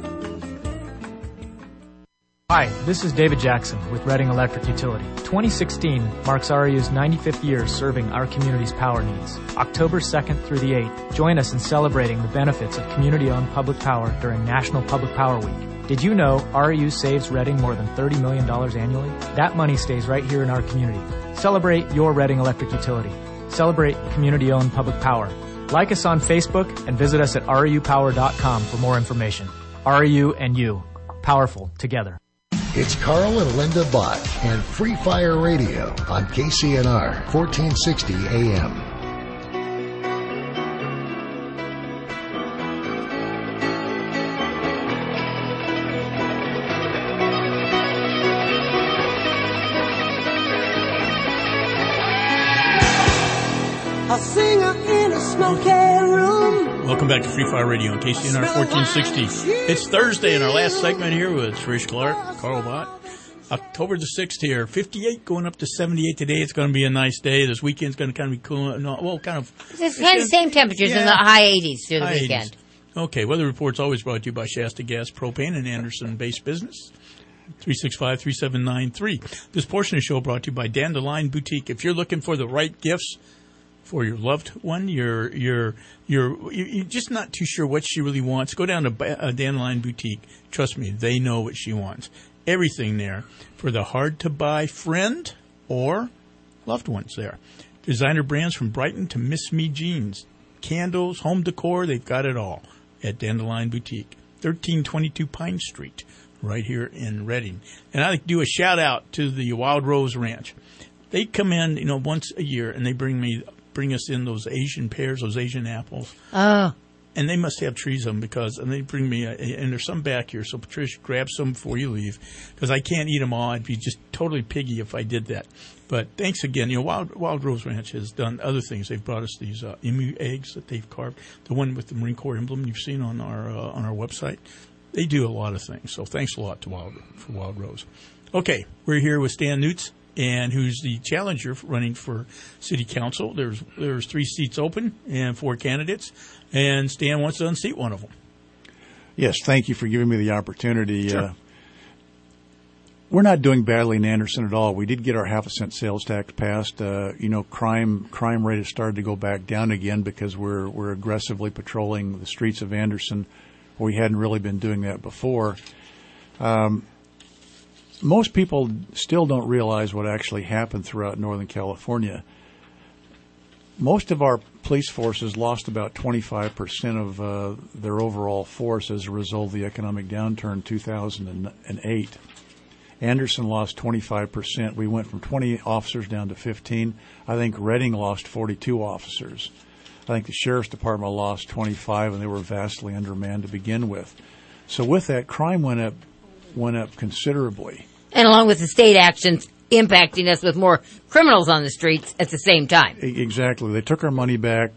Hi, this is David Jackson with Redding Electric Utility. 2016 marks REU's 95th year serving our community's power needs. October 2nd through the 8th, join us in celebrating the benefits of community-owned public power during National Public Power Week. Did you know REU saves Redding more than $30 million annually? That money stays right here in our community. Celebrate your Redding Electric Utility. Celebrate community-owned public power. Like us on Facebook and visit us at REUpower.com for more information. REU and you. Powerful together. It's Carl and Linda Bott and Free Fire Radio on KCNR 1460 AM. A singer in a smoky room. Welcome back to Free Fire Radio on KCNR 1460. It's Thursday in our last segment here with Trish Clark, Carl Bott. October the 6th here, 58 going up to 78 today. It's going to be a nice day. This weekend's going to kind of be cool. No, well, kind of. It's the same temperatures in the high 80s through the weekend. 80s. Okay, Weather Report's always brought to you by Shasta Gas Propane and Anderson-based business. 365-3793. This portion of the show brought to you by Dandelion Boutique. If you're looking for the right gifts for your loved one, you're just not too sure what she really wants, go down to Dandelion Boutique. Trust me, they know what she wants. Everything there for the hard-to-buy friend or loved ones there. Designer brands from Brighton to Miss Me jeans, candles, home decor, they've got it all at Dandelion Boutique, 1322 Pine Street, right here in Redding. And I'd like to do a shout-out to the Wild Rose Ranch. They come in, once a year, and they bring us in those Asian pears, those Asian apples. Oh. And they must have trees of them and they bring me, and there's some back here. So Patricia, grab some before you leave, because I can't eat them all. I'd be just totally piggy if I did that. But thanks again. Wild Rose Ranch has done other things. They've brought us these emu eggs that they've carved. The one with the Marine Corps emblem you've seen on our website. They do a lot of things. So thanks a lot to Wild Rose. Okay, we're here with Stan Newts, and who's the challenger running for city council. There's 3 seats open and 4 candidates, and Stan wants to unseat one of them. Yes, thank you for giving me the opportunity. Sure. We're not doing badly in Anderson at all. We did get our half-a-cent sales tax passed. Crime rate has started to go back down again because we're aggressively patrolling the streets of Anderson. We hadn't really been doing that before. Most people still don't realize what actually happened throughout Northern California. Most of our police forces lost about 25% of their overall force as a result of the economic downturn in 2008. Anderson lost 25%. We went from 20 officers down to 15. I think Redding lost 42 officers. I think the Sheriff's Department lost 25, and they were vastly undermanned to begin with. So with that, crime went up considerably. And along with the state actions impacting us with more criminals on the streets at the same time. Exactly. They took our money back.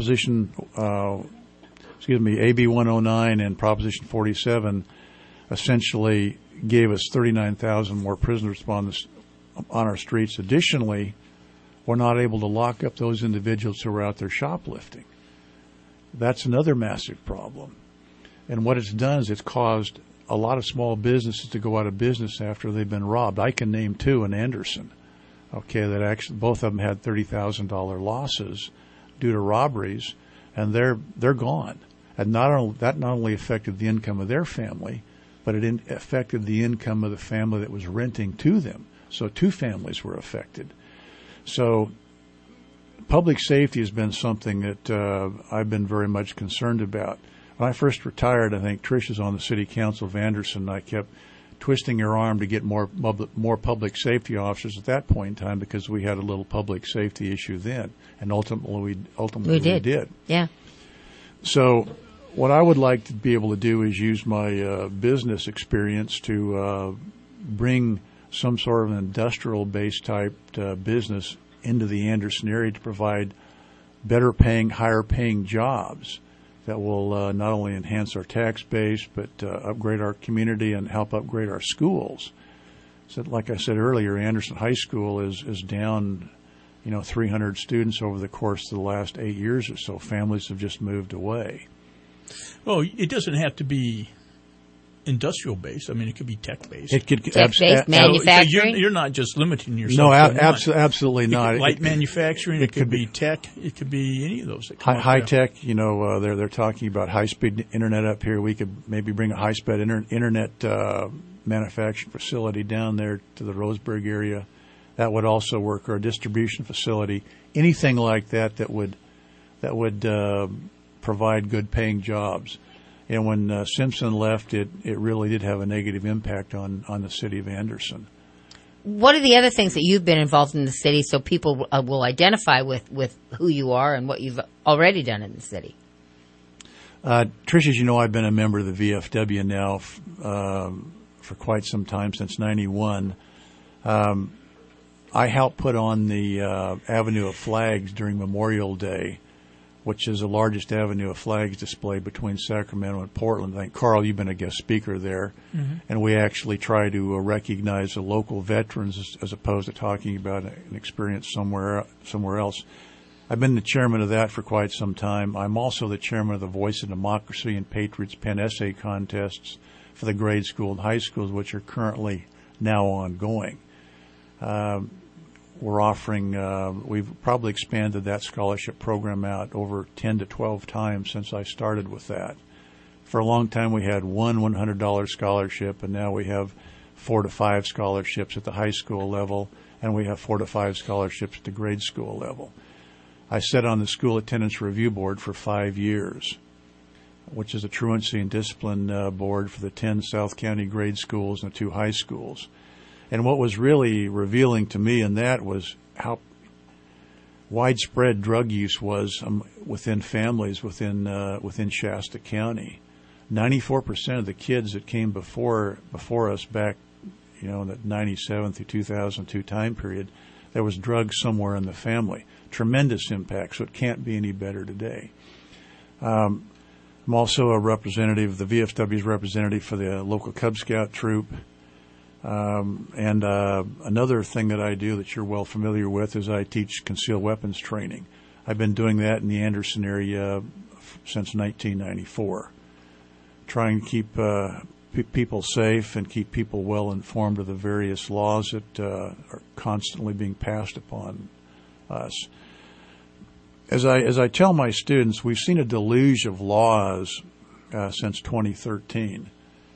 AB 109 and Proposition 47 essentially gave us 39,000 more prisoners on our streets. Additionally, we're not able to lock up those individuals who are out there shoplifting. That's another massive problem. And what it's done is it's caused a lot of small businesses to go out of business after they've been robbed. I can name 2 in Anderson, that actually both of them had $30,000 losses due to robberies, and they're gone. And not only affected the income of their family, but it affected the income of the family that was renting to them. So 2 families were affected. So public safety has been something that I've been very much concerned about. When I first retired, I think Trish is on the city council of Anderson. I kept twisting her arm to get more public safety officers at that point in time because we had a little public safety issue then, and ultimately we did. Yeah. So what I would like to be able to do is use my business experience to bring some sort of an industrial-based type business into the Anderson area to provide better paying, higher paying jobs that will not only enhance our tax base but upgrade our community and help upgrade our schools. So, like I said earlier, Anderson High School is down, 300 students over the course of the last 8 years or so. Families have just moved away. Well, it doesn't have to be industrial based. I mean, it could be tech based. It could tech-based manufacturing. So you're not just limiting yourself. No, absolutely not. Light manufacturing. It could be tech. It could be any of those. High tech. They're talking about high speed internet up here. We could maybe bring a high speed internet manufacturing facility down there to the Roseburg area. That would also work. Or a distribution facility. Anything like that would provide good paying jobs. And when Simpson left, it really did have a negative impact on the city of Anderson. What are the other things that you've been involved in the city so people will identify with who you are and what you've already done in the city? Trish, as you know, I've been a member of the VFW now for quite some time, since 91. I helped put on the Avenue of Flags during Memorial Day, which is the largest Avenue of Flags display between Sacramento and Portland. I think, Carl, you've been a guest speaker there. Mm-hmm. And we actually try to recognize the local veterans as opposed to talking about an experience somewhere else. I've been the chairman of that for quite some time. I'm also the chairman of the Voice of Democracy and Patriots Pen Essay Contests for the grade school and high schools, which are currently now ongoing. We're offering, we've probably expanded that scholarship program out over 10 to 12 times since I started with that. For a long time, we had one $100 scholarship, and now we have 4 to 5 scholarships at the high school level, and we have 4 to 5 scholarships at the grade school level. I sat on the school attendance review board for 5 years, which is a truancy and discipline board for the 10 South County grade schools and the 2 high schools. And what was really revealing to me in that was how widespread drug use was within families within Shasta County. 94% of the kids that came before us back, in that 97 through 2002 time period, there was drugs somewhere in the family. Tremendous impact, so it can't be any better today. I'm also a representative, the VFW's representative for the local Cub Scout troop. And another thing that I do that you're well familiar with is I teach concealed weapons training. I've been doing that in the Anderson area since 1994, trying to keep people safe and keep people well informed of the various laws that are constantly being passed upon us. As I tell my students, we've seen a deluge of laws since 2013.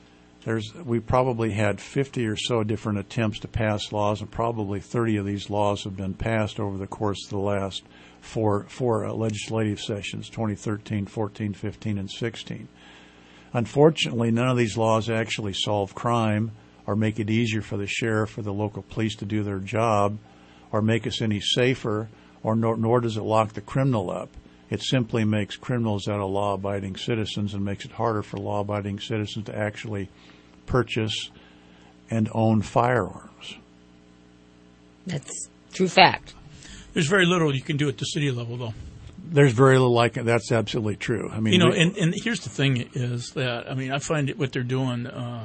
We probably had 50 or so different attempts to pass laws, and probably 30 of these laws have been passed over the course of the last four legislative sessions, 2013, 14, 15, and 16. Unfortunately, none of these laws actually solve crime or make it easier for the sheriff or the local police to do their job or make us any safer, or nor does it lock the criminal up. It simply makes criminals out of law-abiding citizens and makes it harder for law-abiding citizens to actually purchase and own firearms. That's true fact. There's very little you can do at the city level, though. There's very little like it. That's absolutely true. I mean, and here's the thing is that, I find what they're doing.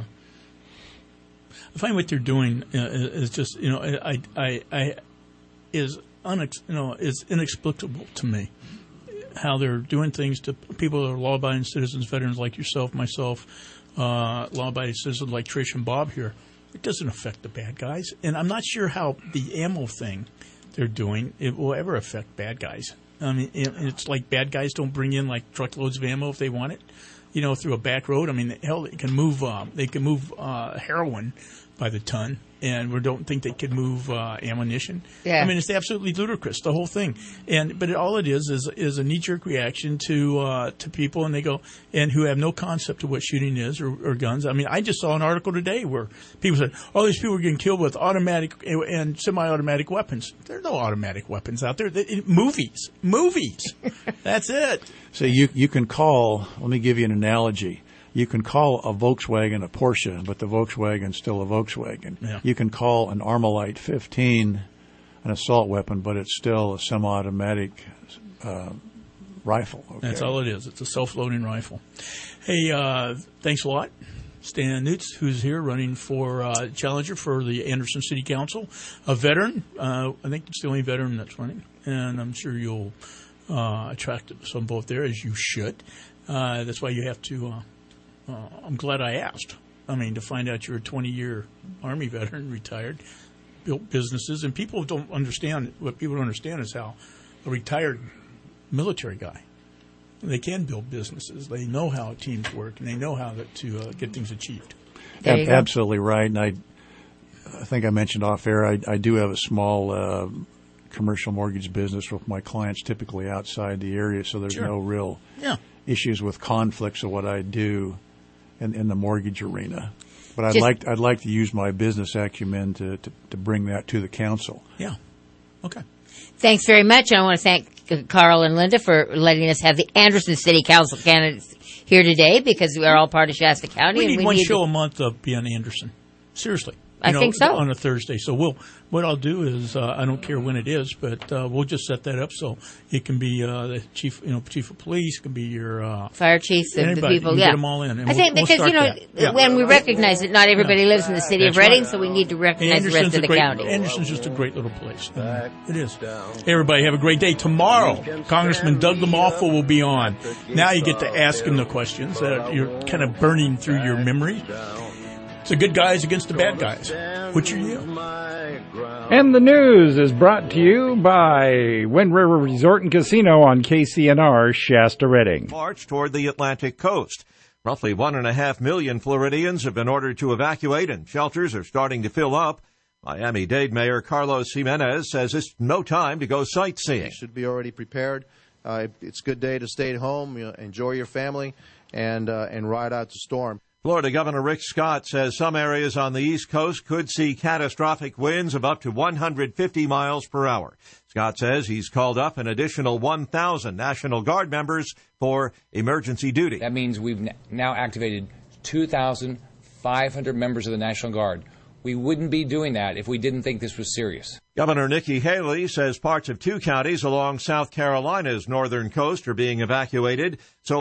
Is just is inexplicable to me. How they're doing things to people that are law-abiding citizens, veterans like yourself, myself, law-abiding citizens like Trish and Bob here. It doesn't affect the bad guys. And I'm not sure how the ammo thing they're doing, it will ever affect bad guys. I mean, it's like bad guys don't bring in like truckloads of ammo if they want it, through a back road. I mean, hell, they can move heroin by the ton and we don't think they could move ammunition. Yeah. I mean, it's absolutely ludicrous, the whole thing. But all it is a knee-jerk reaction to people, and they go and who have no concept of what shooting is or guns. I mean, I just saw an article today where people said, "Oh, these people are getting killed with automatic and semi-automatic weapons." There are no automatic weapons out there. Movies. That's it. So you can call. Let me give you an analogy. You can call a Volkswagen a Porsche, but the Volkswagen's still a Volkswagen. Yeah. You can call an Armalite 15 an assault weapon, but it's still a semi-automatic rifle. Okay? That's all it is. It's a self-loading rifle. Hey, thanks a lot. Stan Newts, who's here running for challenger for the Anderson City Council, a veteran. I think it's the only veteran that's running, and I'm sure you'll attract some vote there, as you should. That's why you have to... I'm glad I asked. I mean, to find out you're a 20-year Army veteran, retired, built businesses, and people don't understand. What people don't understand is how a retired military guy, they can build businesses. They know how teams work, and they know how to get things achieved. Absolutely right. And I think I mentioned off air, I do have a small commercial mortgage business with my clients typically outside the area, so there's no real issues with conflicts of what I do in the mortgage arena. But I'd like to use my business acumen to bring that to the council. Yeah. Okay. Thanks very much. And I want to thank Carl and Linda for letting us have the Anderson City Council candidates here today, because we are all part of Shasta County. We need one show a month of being Anderson. Seriously. I think so. On a Thursday. So what I'll do is, I don't care when it is, but we'll just set that up so it can be the chief of police, can be your fire chiefs, the people. Get them all in. And I think because when we recognize that not everybody lives in the city of Reading, so we need to recognize the rest of the county. Anderson's just a great little place. It is. Hey, everybody, have a great day. Tomorrow, Congressman Doug LaMalfa will be on. Now you get to ask him the questions that you're kind of burning through your memory. It's the good guys against the bad guys. Which are you? And the news is brought to you by Wind River Resort and Casino on KCNR, Shasta Reading. March toward the Atlantic coast. Roughly 1.5 million Floridians have been ordered to evacuate, and shelters are starting to fill up. Miami-Dade Mayor Carlos Jimenez says it's no time to go sightseeing. You should be already prepared. It's a good day to stay at home, enjoy your family, and ride out the storm. Florida Governor Rick Scott says some areas on the East Coast could see catastrophic winds of up to 150 miles per hour. Scott says he's called up an additional 1,000 National Guard members for emergency duty. That means we've now activated 2,500 members of the National Guard. We wouldn't be doing that if we didn't think this was serious. Governor Nikki Haley says parts of 2 counties along South Carolina's northern coast are being evacuated. So